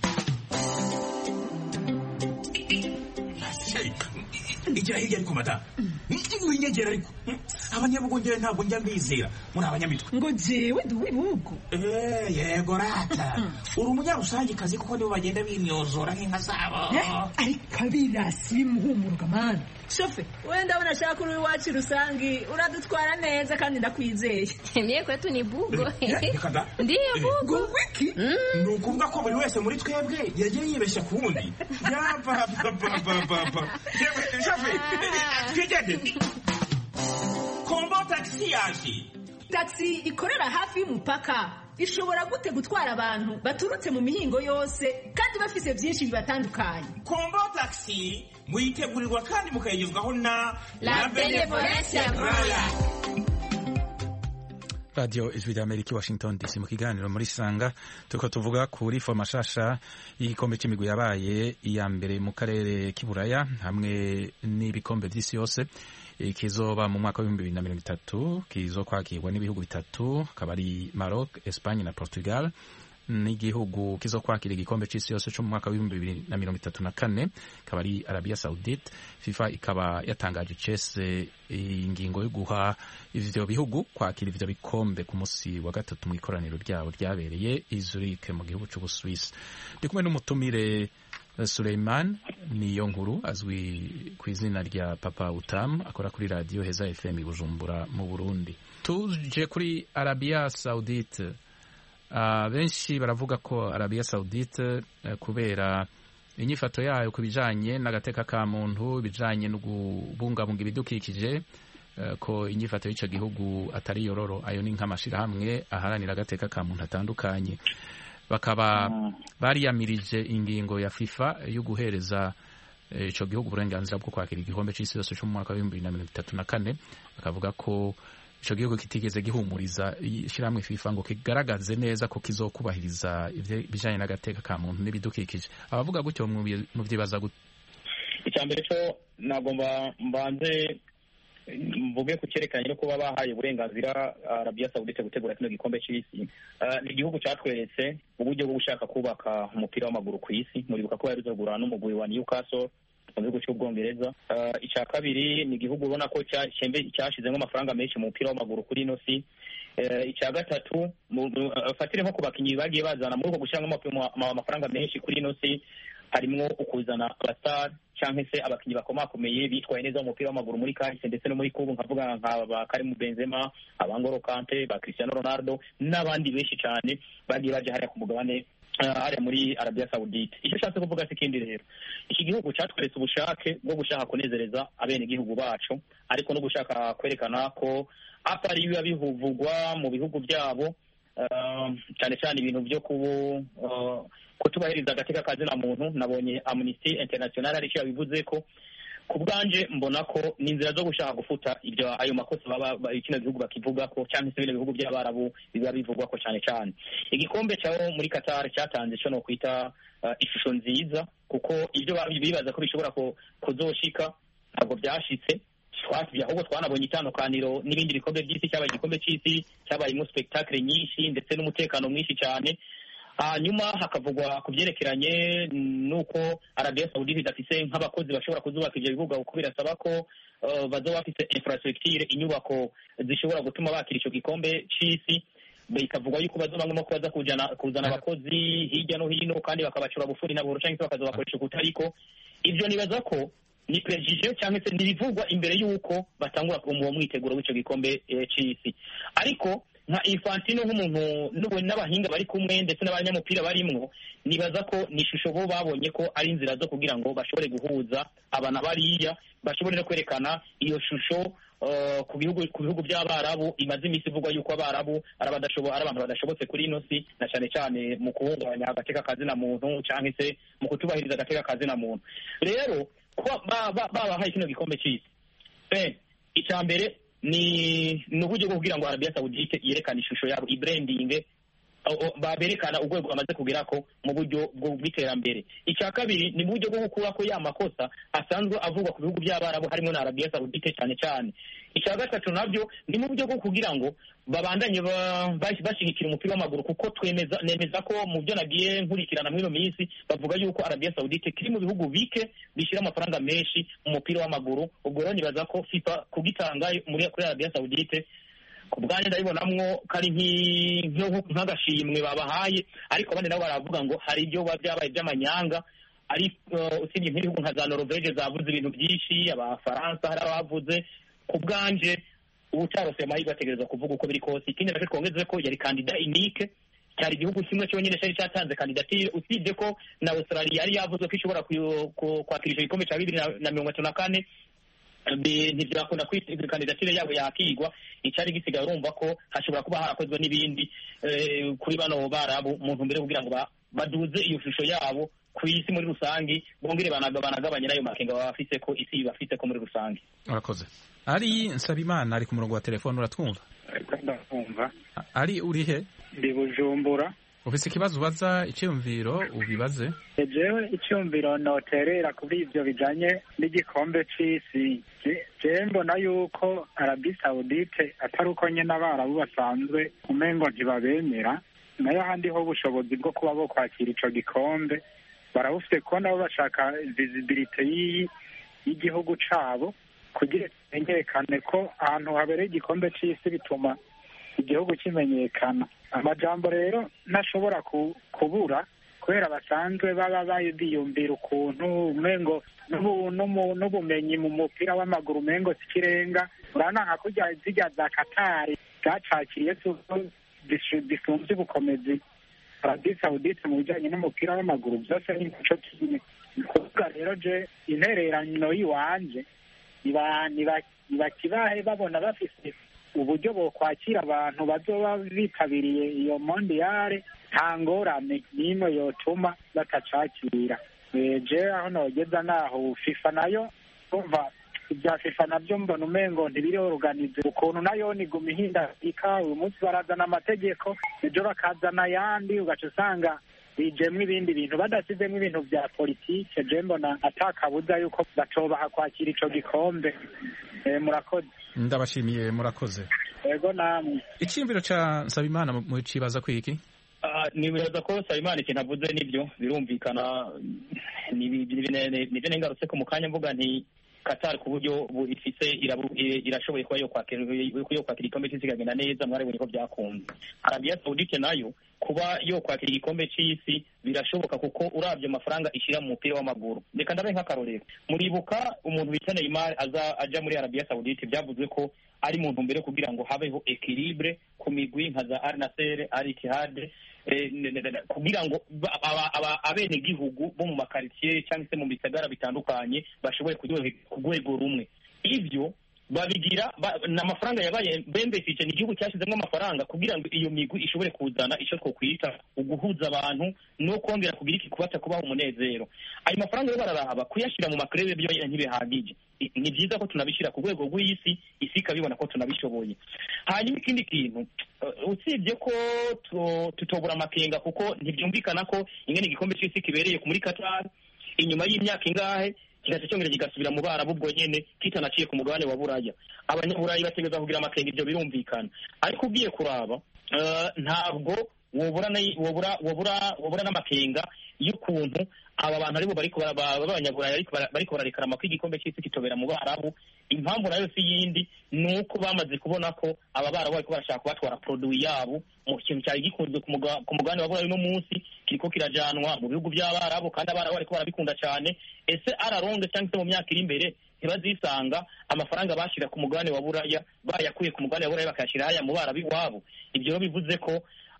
Igira hirya ariko mata winyegera ariko abanyabugongera ntabwo njya mbizera muri abanyamitwe ngo jewe ndi uw'ibihugu. Yego rata uri umunyarusangikazi kuko nibo bagenda bimyozora nk'inka zabo. Ariko abirasi bimuhumuruka mani shofe, wenda ndabona ashaka uri iwacu rusangi uradutwara neza kandi ndakwizeye. Mie kwetu ni bugo. Ndiyo bugo. Wiki ni ukuvuga ko buri wese muri twebwe yagiye yibeshya ku wundi. Shofe twigende Kombo taxi yaje. Taxi ikorera hafi y'umupaka ishobora gute gutwara abantu baturutse mu mihingo yose kandi bafise byinshi bibatandukanye. Kombo taxi muyitegurirwa kandi mukayigezwaho na La Benevolencia Royal. Radio Ijwi rya Amerika Washington DC mu kiganiro muri Sanga tuko tuvuga kuri forma shasha y'igikombe cy'imigwi yabaye iya mbere mu karere k'Iburaya hamwe n'ibikombe by'isi yose. Kizoba mu mwaka wa 2030 kizokwakirwa n'ibihugu bitatu, akaba ari Maroc, Espagne na Portugal. N'igihugu kizokwakira igikombe c'isi yose cyo mu mwaka wa 2034 akaba ari Arabia Saudite. FIFA ikaba yatangaje cese ingingo yo guha ivyo bihugu kwakira ivyo bikombe ku musi wa gatatu mu ikoraniro ryabo ryabereye i Zurich mu gihugu c'Ubuswisi. Ndi kumwe n'umutumire Suleiman Niyonkuru azwi ku izina rya Papa Utam, akora kuri Radio Heza FM Bujumbura mu Burundi. Tuje kuri Arabia Saudite. Benshi baravuga ko Arabia Saudite kubera inyifato yayo ku bijanye n'agateka ka muntu, bijanye no kubungabunga ibidukikije, ko inyifato y'ico gihugu atari yororo. Ayo ni nk'amashirahamwe aharanira agateka ka muntu atandukanye. bakaba bariyamirije ingingo ya FIFA yo guhereza ico gihugu uburenganzira bwo kwakira igikombe c'isi yose cyo mu mwaka wa 2034 bakavuga ko ico gihugu kitigeze gihumuriza ishiramwe FIFA ngo kigaragaze neza ko kizokubahiriza ibijanye n'agateka ka muntu n'ibidukikije. Abavuga gutyo mu vyibaza gute? Icyambere cyo nagomba mbanze mvuge ku cyerekanye no kuba bahaye uburenganzira Arabia Saudite gutegura kino gikombe c'isi. Ni igihugu cyatweretse uburyo bwo gushaka kubaka umupira w'amaguru ku isi. Muribuka ko yaruzogura n'umugwi wa Newcastle mu gihugu cy'Ubwongereza. Icya kabiri ni igihugu ubona ko cyashizemo amafaranga menshi mu mupira w'amaguru kuri ino si. Icya gatatu fatire nko ku bakinnyi bagiye bazana muri uko gushyiramo amafaranga menshi kuri ino si harimo ukuzana abastar cyangwa se abakinnyi bakomakomeye bitwaye neza mu mupira w'amaguru muri kahise ndetse no muri kubu nkavuga nka ba Karim Benzema, Abangolo Kante, ba Cristiano Ronaldo n'abandi benshi cyane bagiye baje hariya ku mugabane hariya muri Arabia Saudite. Icyo nshatse kuvuga si kindi rero, iki gihugu cyatweretse ubushake bwo gushaka kunezereza abenegihugu bacu ariko no gushaka kwerekana ko atari biba bivugwa mu bihugu byabo cyane cyane ibintu byo kutubahiriza agateka kazina muntu. Nabonye Amnesty International aricyo yabivuze ko ku bwanje mbona ko ni inzira zo gushaka gufuta ayo makosa baba kino gihugu bakivuga ko cyangwa se ibindi bihugu by'abarabu biba bivugwa ko cyane cyane. Igikombe cyaho muri Qatar cyatanze cyo no kwita ishusho nziza kuko ibyo bibaza ko bishobora kuzoshika ntabwo byashitse. Ahubwo twanabonye itandukaniro n'ibindi bikombe by'isi, cyabaye igikombe cy'isi cyabayemo spectacle nyinshi ndetse n'umutekano mwinshi cyane. Hanyuma hakavugwa ku byerekeranye n'uko Arabia Saudite idafise nk'abakozi bashobora kuzubaka ibyo bibuga kuko birasaba ko bazoba bafise infrastructure, inyubako zishobora gutuma bakira icyo gikombe cy'isi. Bikavuga yuko bazobamwe ko baza kuzana abakozi hirya no hino kandi bakabacura bufuri na buhoro cyangwa se bakazobakoresha kutariko. Ibyo nibaza ko ni prejije cyangwa se nibivugwa imbere y'uko batangura uwo mwiteguro w'icyo gikombe cy'isi. Ariko nka Infantino nk'umuntu n'abahinga bari kumwe ndetse n'abanyamupira barimwo, nibaza ko ni ishusho bo babonye ko ari inzira zo kugira ngo bashobore guhuza abana bariya, bashobore no kwerekana iyo shusho ku bihugu by'abarabu imaze iminsi ivugwa yuko abarabu ari abantu badashobotse kuri ino si, na cyane cyane mu kuhungabanya agateka kazina muntu cyangwa se mu kutubahiriza agateka kazina muntu. Rero babahaye kino gikombe cy'isi, icya mbere ni uburyo bwo kugira ngo Arabia Saudite yerekane ishusho yabo, ibranding, baberekana urwego bamaze kugera ko mu buryo bw'iterambere. Icya kabiri ni uburyo bwo gukura ko ya makosa asanzwe avugwa ku bihugu by'abarabu harimo na Arabia Saudite cyane cyane. Icya gatatu nabyo ni mu buryo bwo kugira ngo babandanye bashyigikira umupira w'amaguru kuko nemeza ko mu byo nagiye nkurikirana muri ino minsi bavuga yuko Arabia Saudite kiri mu bihugu bike bishyira amafaranga menshi mu mupira w'amaguru. Ubwo rero nibaza ko FIFA kugitanga kuri Arabia Saudite ku bwanjye ndabibonamwo kari nk'agashimwe babahaye, ariko abandi nabo baravuga ngo hari ibyo byabaye by'amanyanga. Ariko usibye nk'ibihugu nka za Norvege zavuze ibintu byinshi, Abafaransa hari abavuze. Ku bwanje ubutarose amahirwe ategereza kuvuga uko biri kose. Ikindi nacyo twongeze ko yari kandida unique, cyari igihugu kimwe cyonyine cyari cyatanze kandidatire, usibye ko na Australia yari yavuze ko ishobora kwakira icyo gikombe cya 2034. Ntibyakunda kwita kandidatire yabo yakigwa. Icyari gisigaye urumva ko hashobora kuba harakozwe n'ibindi kuri bano barabu mu ntumbero kugira ngo baduze iyo shusho yabo ku isi muri rusange, bongere banagabanye nayo makenga bafite ko isi bafite ko muri rusange. Urakoze. Ari Nsabimana ari ku murongo wa telefone, uratwumva? Ndumva. Ari urihe? Ndi Bujumbura. Ufise ikibazo ubaza, icyumviro ubibaze? Jewe icyumviro noterera kuri ibyo bijanye n'igikombe c'isi. Je mbona yuko Arabia Saudite atari uko nyene abarabu basanzwe umengo ntibabemera, nayo handi ho ubushobozi bwo kuba bo kwakira ico gikombe barabufite, ko nabo bashaka visibility y'igihugu cabo kugira kimenyekane ko ahantu habereye igikombe c'isi bituma igihugu kimenyekana. Amajambo rero ntashobora kubura kubera basanzwe baba biyumvira ukuntu umengo n'ubumenyi mu mupira w'amaguru umengo sikirenga. Urabona nka kurya zirya za Katari zacakiriye zisumvye ubukomezi Arabia Saudite mu bijanye n'umupira w'amaguru, byose ni ico kimwe. Kuvuga rero je intererano yiwanje nibakibahe babona bafise uburyo bokwakira abantu bazoba bitabiriye iyo mondiyare nta ngorane n'imwe yotuma batacakira. Je aho nogeza naho FIFA nayo umva ibya FIFA nabyo mbona umengo ntibiroroganize ukuntu nayo niguma ihindagurika. Uyu munsi barazana amategeko, ejo bakazana ayandi, ugaca usanga bijemwo ibindi bintu badasizemwo ibintu vya politike. Je mbona atakabuza yuko batobaha kwakira ico gikombe. Murakoze. Ndabashimiye, murakoze. Yego namwe. Icyiyumviro ca Nsabimana mu cibaza kwiki? Nibaza ko Nsabimana ikintu avuze nibyo birumvikana. Nivyo nengarutse ko mu kanya mvuga nti Qatar ku buryo ifise irashoboye kuba yo kwakira igikombe c'isi kigenda neza, mwarabonye ko byakunze. Arabia Saudite nayo kuba yo kwakira igikombe c'isi birashoboka kuko uravye amafaranga ishira mu mupira w'amaguru. Reka ndabe nk'akarorero, muribuka umuntu bita Neymar aja muri Arabia Saudite, byavuzwe ko ari mu ntumbero kugira ngo habeho equilibre ku migwi nka za Al Nassr, Al Ittihad, kugira ngo abene gihugu bo mu makaritsiye cyangwa se mu bisagara bitandukanye bashobore ku rwego rumwe. Ivyo babigira n'amafaranga yabaye bembefije, ni igihugu cyashizemo amafaranga kugira ngo iyo migwi ishobore kuzana icyo twokwita uguhuza abantu no kongera kugira iki kubata kubaho umunezero. Ayo mafaranga yo bararaba kuyashira mu makrebe byo ntibihagije. Ni byiza ko tunabishira ku rwego rw'isi, isi ikabibona ko tunabishoboye. Hanyuma ikindi kintu, usibye ko tutobura amakenga kuko ntibyumvikana ko ingene igikombe cy'isi kibereye muri Qatar inyuma y'imyaka ingahe kigaca cyongera kigasubira mu Barabu ubwo nyene kitanaciye ku mugabane wa Buraya. Abanyaburayi bategeza kugira amakenga, ibyo birumvikana. Ariko ugiye kuraba ntabwo wobura n'amakenga y'ukuntu aba bantu aribo b'abanyaburayi bariko bararekarama ko igikombe cy'isi kitobera mu Barabu. Impamvu nayo si yindi, ni uko bamaze kubona ko aba Barabu bariko barashaka kubatwara produit yabo mu kintu cyari gikunzwe ku mugabane wa Burayi no munsi kiriko kirajanwa mu bihugu by'Abarabu, kandi Abarabu bariko barabikunda cyane. Ese araronge cyangwa se mu myaka iri imbere ntibazisanga amafaranga bashira ku mugabane wa Buraya bayakuye ku mugabane wa Buraya bakayashira haya mu Barabu iwabo? Ibyo bivuze ko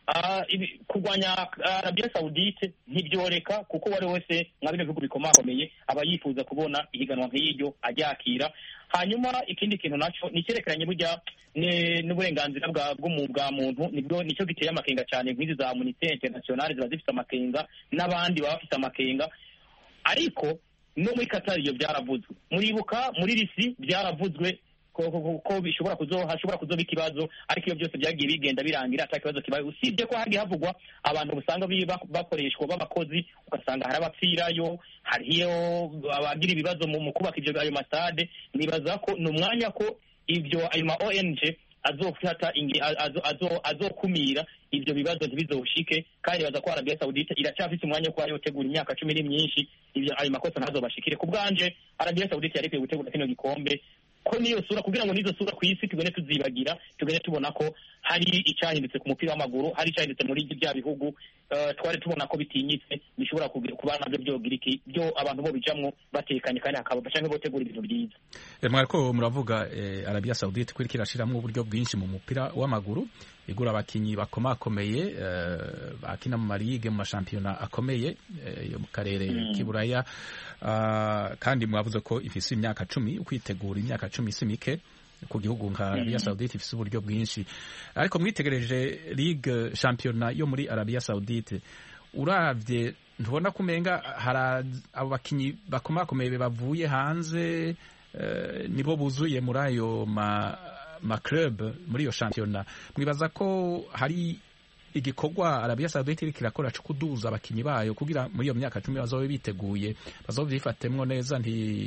kurwanya Arabia Saudite ntibyoreka, kuko wari wese mwa bino bihugu bikomakomeye aba yifuza kubona ihiganwa nk'iryo aryakira. Hanyuma ikindi kintu naco nicyerekeranye burya n'uburenganzira bwa muntu, nicyo giteye amakenga cyane. Nk'izi za Amnesty International ziba zifite amakenga, n'abandi baba bafite amakenga. Ariko no muri Qatar iyo byaravuzwe, muribuka muri Risi byaravuzwe ko hashobora kuzoba ikibazo, ariko iyo byose byagiye bigenda birangira ata kibazo kibaye. Usibye ko hagiye havugwa abantu usanga bakoreshwa b'abakozi, ugasanga hari abapfirayo, hariyo abagira ibibazo mu kubaka ayo masitade. Nibaza ko ni umwanya ko ayo ma ONG azofata azokumira ibyo bibazo ntibizoshike, kandi baza ko Arabia Saudite iracyafite umwanya ko yotegura imyaka 10 myinshi ayo makosa ntazobashikire. Ku bwanje Arabia Saudite yari gutegura kino gikombe ko niyo sura, kugira ngo nizo sura ku isi tugende tuzibagira, tugende tubona ko hari icyahindutse ku mupira w'amaguru, hari icyahindutse muri bya bihugu twari tubona ko bitinyitse bishobora kuba nabyo byogira iki byo abantu bo bijamwo batekanye, kandi hakaba bashaka botegura ibintu byiza. Mwariko muravuga Arabia Saudite kuri kirashiramo uburyo bwinshi mu mupira w'amaguru, igura abakinyi bakomakomeye bakina mu marigue mu mashampiyona akomeye yo mu karere k'Iburaya, kandi mwavuze ko ifise imyaka 10 ukwitegura imyaka 10 simike ku gihugu nka Arabia Saudite ifise uburyo bwinshi. Ariko mwitegereje Ligue Championnat yo muri Arabia Saudite, uravye ntubona kumenga hari abo bakinyi bakomakomeye bavuye hanze nibo buzuye muri ayo ma club muri iyo shampiyona? Mwibaza ko hari igikorwa Arabia Saudite iriko irakora cyo kuduza abakinyi bayo kugira muri iyo myaka 10 bazobe biteguye, bazovyifatemwo neza,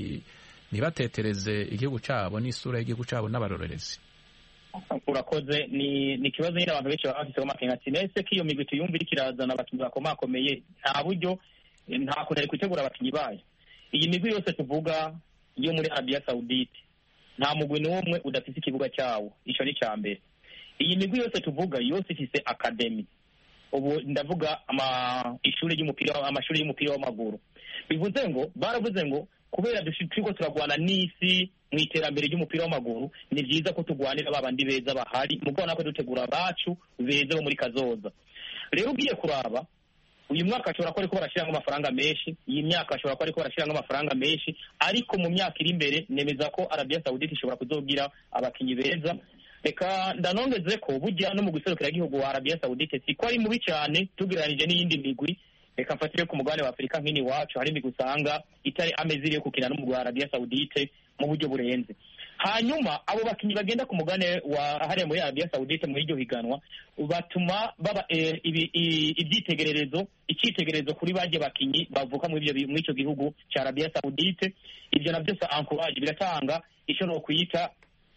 ntibatetereze igihugu cyabo n'isura y'igihugu cyabo n'abarorerezi? Urakoze. ni ikibazo nyine abantu benshi baba bafite amakenga ati nese ko iyo migwi tuyumvira ikirazana abakinyi bakomakomeye, nta buryo nta kuntu ari gutegura abakinyi bayo. Iyi migwi yose tuvuga yo muri Arabia Saudite nta mugwi n'umwe udafite ikibuga cyawo, ico ni cya mbere. Iyi migwi yose tuvuga yose ifise academy, ubu ndavuga amashuri y'umupira w'amaguru. Bivuze ngo baravuze ngo kubera turiko turagwana n'isi mu iterambere ry'umupira w'amaguru, ni byiza ko tugwanira babandi beza bahari mu kubona ko dutegura abacu beza bo muri kazoza. Rero ugiye kuraba uyu mwaka ashobora ko ariko barashiramo amafaranga menshi, iyi myaka ashobora ko ariko barashiramo amafaranga menshi, ariko mu myaka iri imbere nemeza ko Arabia Saudite ishobora kuzogira abakinyi beza. reka ndanongeze ko burya no mu guserukira igihugu wa Arabia Saudite si ko ari mubi cyane tugereranije n'iyindi migwi. Reka mfatire ku mugabane wa Afurika nk'ini wacu hari imigwi usanga itari ameze iriyo kukina n'umugwi wa Arabia Saudite mu buryo burenze. Hanyuma abo bakinyi bagenda ku mugabane wa hariya muri Arabia Saudite muri iryo higanwa batuma baba icyitegererezo kuri baje bakinyi bavuka muri icyo gihugu cya Arabia Saudite. Ibyo nabyo encourage biratanga icyo no kuyita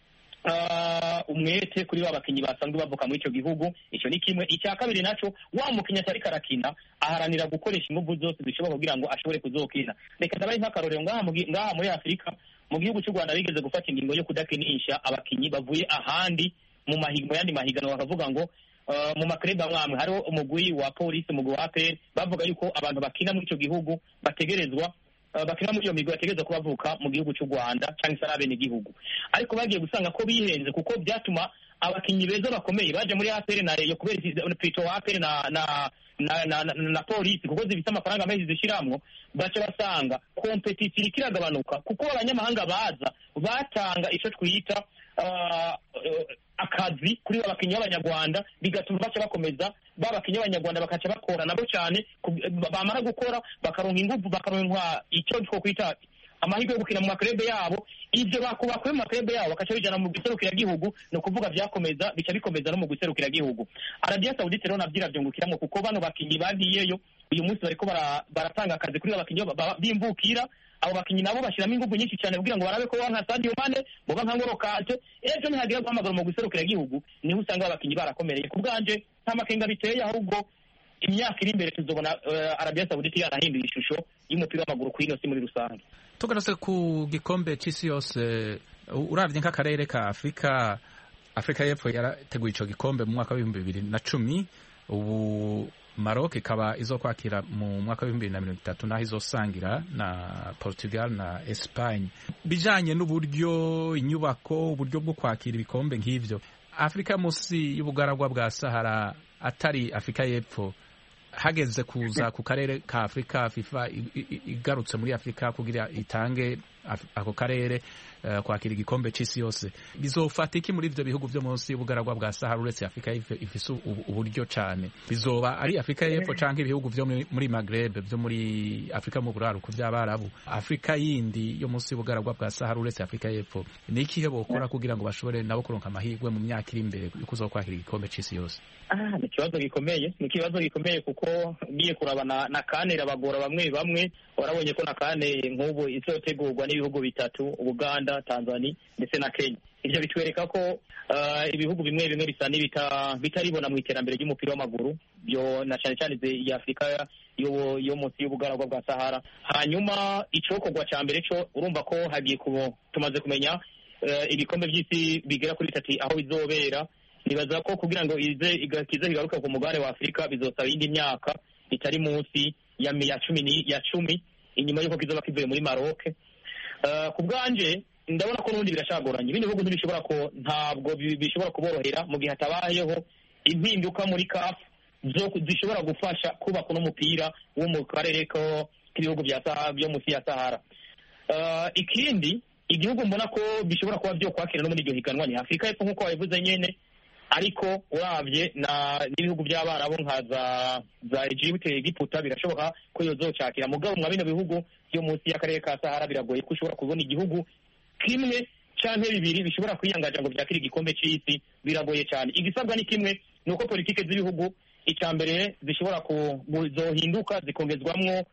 umwete kuri ba bakinyi basanzwe bavuka muri icyo gihugu. Icyo ni kimwe. Icya kabiri naco wa mukinyi atari karakina aharanira gukoresha ingufu zose zishobora kugira ngo ashobore kuzokina. Reka ndabaye nk'akarorero ngaha muri Afurika mu gihugu cy'u Rwanda bigeze gufata ingingo yo kudakinisha abakinyi bavuye ahandi mu yandi mahiganwa, bakavuga ngo mu makreba mwamwe hariho umugwi wa polisi, umugwi wa APR, bavuga yuko abantu bakina muri icyo gihugu bategerezwa bakina muri iyo migwi bategerezwa kubavuka mu gihugu cy'u Rwanda cyangwa se abene igihugu. Ariko bagiye gusanga ko bihenze, kuko byatuma abakinyi beza bakomeye baje muri APR na Rayon kubera pito APR na polisi kuko zifite amafaranga menshi zishiramwo, baca basanga competition ikiragabanuka kuko abanyamahanga baza batanga ico twita akazi kuri abakinyi b'Abanyarwanda, bigatuma baca bakomeza babakinyi b'Abanyarwanda bakaca bakora nabo cyane, bamara gukora bakaronka ingufu, bakaronka icyo twita amahirwe yo gukina mu makrebe yabo. Ibyo bakubakuye mu makrebe yabo bakaca bijana mu guserukira gihugu, no kuvuga byakomeza bica bikomeza no mu guserukira gihugu. Arabia Saudite rero nabyo irabyungukiramo kuko bano bakinyi bagiyeyo uyu munsi bariko baratanga akazi kuri abakinyi bimvukira. Abo bakinyi nabo bashiramo ingufu nyinshi cyane kugira ngo barabe ko nka Sadio Mane boba nka Ngolo Kante ejo nihagira guhamagara mu guserukira gihugu, niho usanga abakinyi barakomereye. Ku bwanje nta makenga biteye, ahubwo imyaka iri imbere tuzobona Arabia Saudite yarahinduye ishusho y'umupira w'amaguru ku ino si muri rusange. Tugarutse ku gikombe c'isi yose, uravye nk'akarere ka Afrika y'Epfo yarateguye ico gikombe mu mwaka wa 2010. Ubu Maroc ikaba izokwakira mu mwaka wa 2030 naho izosangira na Portugal na Espagne. Bijanye n'uburyo inyubako, uburyo bwo kwakira ibikombe nk'ivyo, Afrika musi y'ubugaragwa bwa Sahara atari Afrika y'Epfo hageze kuza ku karere ka Afrika, FIFA igarutse muri Afrika kugira itange ako karere kwakira igikombe c'isi yose, bizofata iki muri ivyo bihugu vyo munsi y'ubugaragwa bwa Sahara uretse Afrika ifise uburyo cane? Bizoba ari Afrika y'Epfo canke ibihugu vyo muri Maghreb, vyo muri Afrika mu buraruko vy'Abarabu? Afrika yindi yo munsi y'ubugaragwa bwa Sahara uretse Afrika y'Epfo ni ikihe bokora kugira ngo bashobore nabo kuronka amahirwe mu myaka iri imbere yo kuzokwakira igikombe c'isi yose? Ni ikibazo gikomeye kuko biye kuraba na kane irabagora bamwe. Warabonye ko na kane nk'ubu izotegurwa n'ibihugu bitatu, Uganda, Tanzania ndetse na Kenya. Ivyo bitwereka ko ibihugu bimwe bisa bitaribona mu iterambere ry'umupira w'amaguru byo na cyane cyane ya Afrika yo munsi y'ubugaragwa bwa Sahara. Hanyuma icokorwa ca mbere cyo urumva ko hagiye tumaze kumenya ibikombe by'isi bigera kuri 3 aho bizobera. Nibaza ko kugira ngo kize higaruka ku mugabane wa Afrika bizosaba indi myaka itari munsi ya 10 inyuma y'uko kizoba kivuye muri Maroc. Ku bwanje ndabona ko n'ubundi birashagoranye, ibindi bihugu ntabwo bishobora kuborohera mu gihe hatabayeho impinduka muri CAF zishobora gufasha kubaka n'umupira wo mu karere k'ibihugu byo munsi ya Sahara. Ikindi igihugu mbona ko bishobora kuba byo kwakira no muri iryo higanwa ni Afrika y'Epfo nk'uko wabivuze nyene, ariko uravye n'ibihugu by'Abarabu nka za Egypt, Egiputa birashoboka ko yozocakira. Mugabo mwa bino bihugu byo munsi y'akarere ka Sahara biragoye ko ushobora kubona igihugu kimwe canke bibiri bishobora kwiyangaja ngo byakira igikombe c'isi, biragoye cyane. Igisabwa ni kimwe, nuko politike z'ibihugu icambere zishobora kuzohinduka zikongezwamwo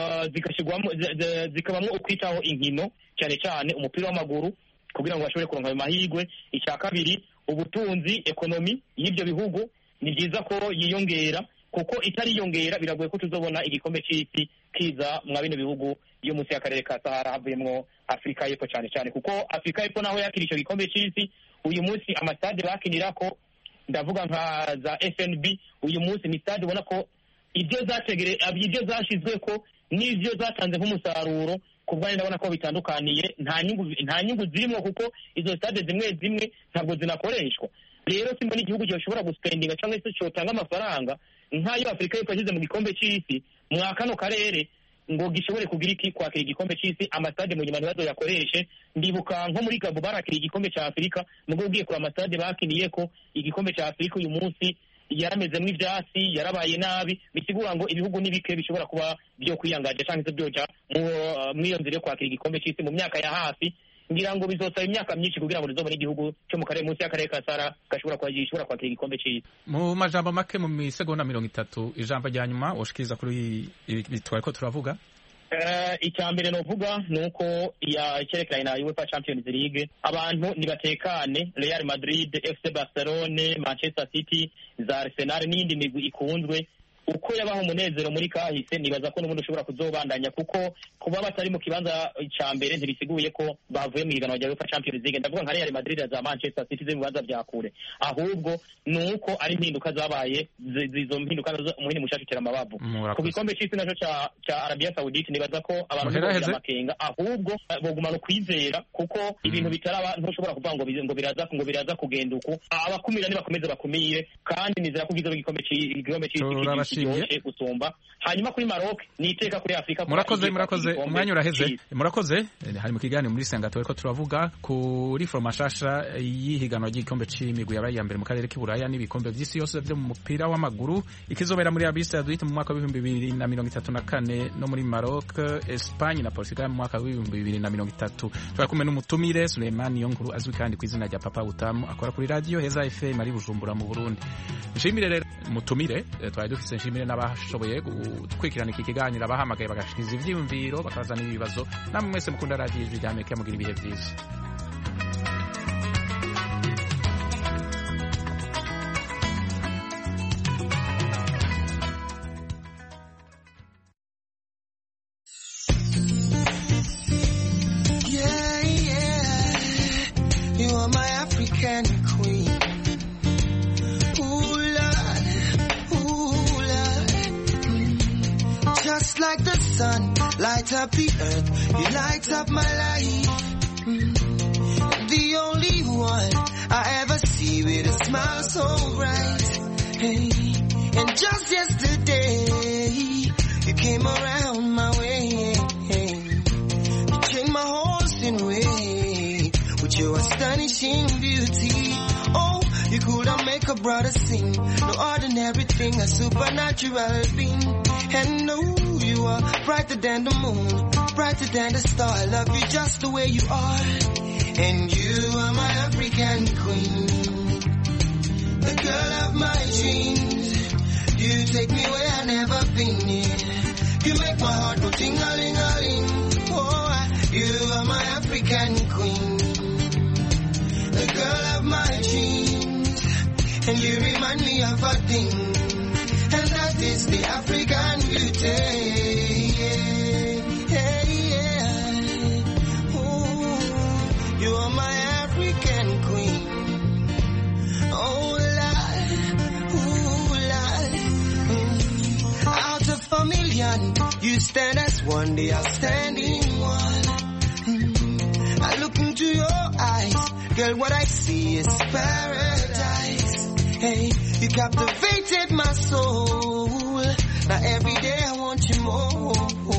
zikabamwo ukwitaho inkino cyane cyane umupira w'amaguru kugira ngo bashobore kuronka ayo mahirwe. Icya kabiri, ubutunzi, ekonomi y'ibyo bihugu ni byiza ko yiyongera, kuko itariyongera biragoye ko tuzobona igikombe c'isi kiza mwa bino bihugu yo munsi y'akarere ka Sahara havuyemwo Afrika y'Epfo cyane cyane, kuko Afrika y'Epfo naho yakira ico gikombe c'isi uyu munsi amastade bakinirako ndavuga nka za FNB uyu munsi ni stade ubona ko ibyo zashizwe ko n'ivyo zatanze nk'umusaruro kubwa ndabona ko bitandukaniye, nta nyungu zirimo kuko izo stade zimwe ntabwo zinakoreshwa. Rero simbona igihugu gishobora guspendinga cyangwa se cyotanga amafaranga nk'ayo Afrika y'Epfo yashyize mu gikombe c'isi mwa kano karere ngo gishobore kugira iki kwakira igikombe c'isi. Amasitade mu nyuma ntibazoyakoreshe. Ndibuka nko muri Gabo barakira igikombe ca Afurika, mugo ugiye kuri amasitade bakiniyeko igikombe ca Afurika uyu munsi yaramezemwo ivyasi, yarabaye nabi, bisigura ngo ibihugu n'ibike bishobora kuba byo kwiyangaje canke byoja mw'iyo nzira yo kwakira igikombe c'isi mu myaka ya hafi. Ngira ngo bizosaba imyaka myinshi kugira ngo rizobone igihugu cyo mu karere munsi y'akarere ka Sahara gashobora kwakira igikombe c'isi. Mu majambo make mu misegonda 30 ijambo rya nyuma woshikiriza kuri bitwaye ko turavuga. Icyambere novuga nuko icyerekeranye na UEFA Champions League, abantu nibatekane. Real Madrid, FC Barcelone, Manchester City, za Arsenal n'indi migwi ikunzwe, uko yabaho umunezero muri kahise nibaza ko n'ubundi ushobora kuzobandanya, kuko kuba batari mu kibanza ca mbere ntibisiguye ko bavuye mu higanwa rya UEFA Champions League. Ndavuga nka Real Madrid za Manchester City z'ibibanza vya kure, ahubwo nuko ari impinduka zabaye, zizo mpinduka umuhini mushashikira amabavu ku gikombe c'isi naco ca Arabia Saudite. Nibaza ko abantu bafite amakenga, ahubwo bogumana kwizera, kuko ibintu bitaraba ntushobora kuvuga ngo biraza kugenda uko. Abakumira nibakomeze bakumire, kandi nizera ko gizo igikombe c'isi gusumba. Hanyuma kuri Maroc ni iteka kuri Afrika. Murakoze umwanya uraheze. Murakoze. Hari mu kiganiro muri Sengato ko turavuga kuri formashasha y'ihiganwa ry'igikombe c'imigwi yabaye mbere mu karere k'Iburaya n'ibikombe vy'isi yose byo mu mupira w'amaguru, ikizobera muri Arabia Saudite mu mwaka wa 2034 no muri Maroc, Espagne na Portugal mu mwaka wa 2030. Turakumwe n'umutumire Suleiman Yonkuru azwi kandi ku izina rya Papa Utamu, akora kuri radio Heza FM ari Bujumbura mu Burundi. Nshimire rero mutumire, twari dufise nshimire n'abashoboye gukwikirana iki kiganiro, abahamagaye bagashikiza ivyiyumviro bakazana ibibazo. Namwe mwese mukunda radio Ijwi rya Amerika mugira ibihe vyiza. You are my African queen. Just like the sun, light up the earth, you light up my life. The only one I ever see with a smile so bright. Hey. And just yesterday, you came around my way. You changed my horse in way with your astonishing beauty. Oh, you could make a brother sing. No ordinary thing, a supernatural being. And no, you are brighter than the moon, brighter than the star. I love you just the way you are. And you are my African queen, the girl of my dreams. You take me where I've never been. You make my heart go ting-a-ling-a-ling. Oh, you are my African queen, the girl of my dreams. And you remind me of a thing, and that is the African beauty. Ooh, you are my African queen. Oh Lord, ooh Lord. Out of a million, you stand as one, the outstanding one. I look into your eyes, girl, what I see is paradise. Hey, you captivated my soul. Now every day I want you more.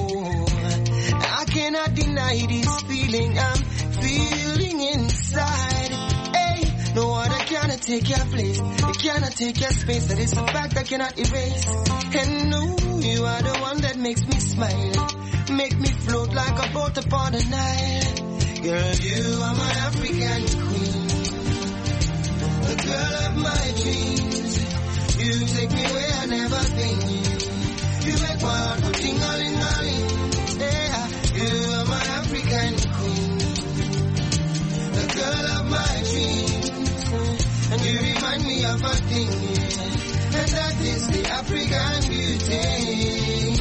I cannot deny this feeling I'm feeling inside. Hey, no other cannot take your place. It cannot take your space. That is a fact I cannot erase. And no, you are the one that makes me smile, make me float like a boat upon the Nile. Girl, you are my African queen, the girl of my dreams. You take me where I've never been. You make my heart go ting-a-ling-a-ling. Yeah, you are my African queen, the girl of my dreams. And you remind me of a thing, and that is the African beauty.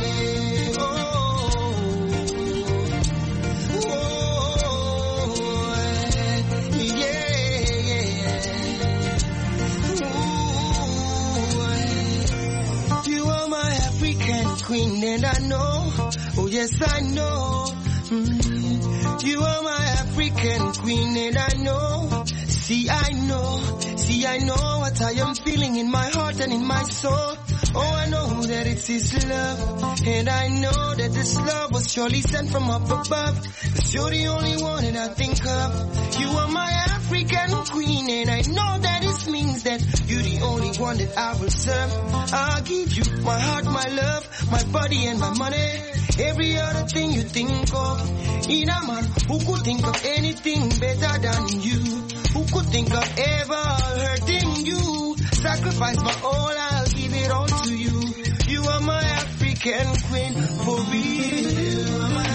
Queen, and I know, oh yes I know, you are my African queen, and I know, see I know what I am feeling in my heart and in my soul. Oh, I know that it's His love, and I know that this love was surely sent from up above. 'Cause you're the only one that I think of. You are my African queen, and I know that it means that you're the only one that I will serve. I'll give you my heart, my love, my body and my money. Every other thing you think of. In a man who could think of anything better than you, who could think of ever hurting you. Sacrifice my all, I'll give it all to you. You are my African queen, for real.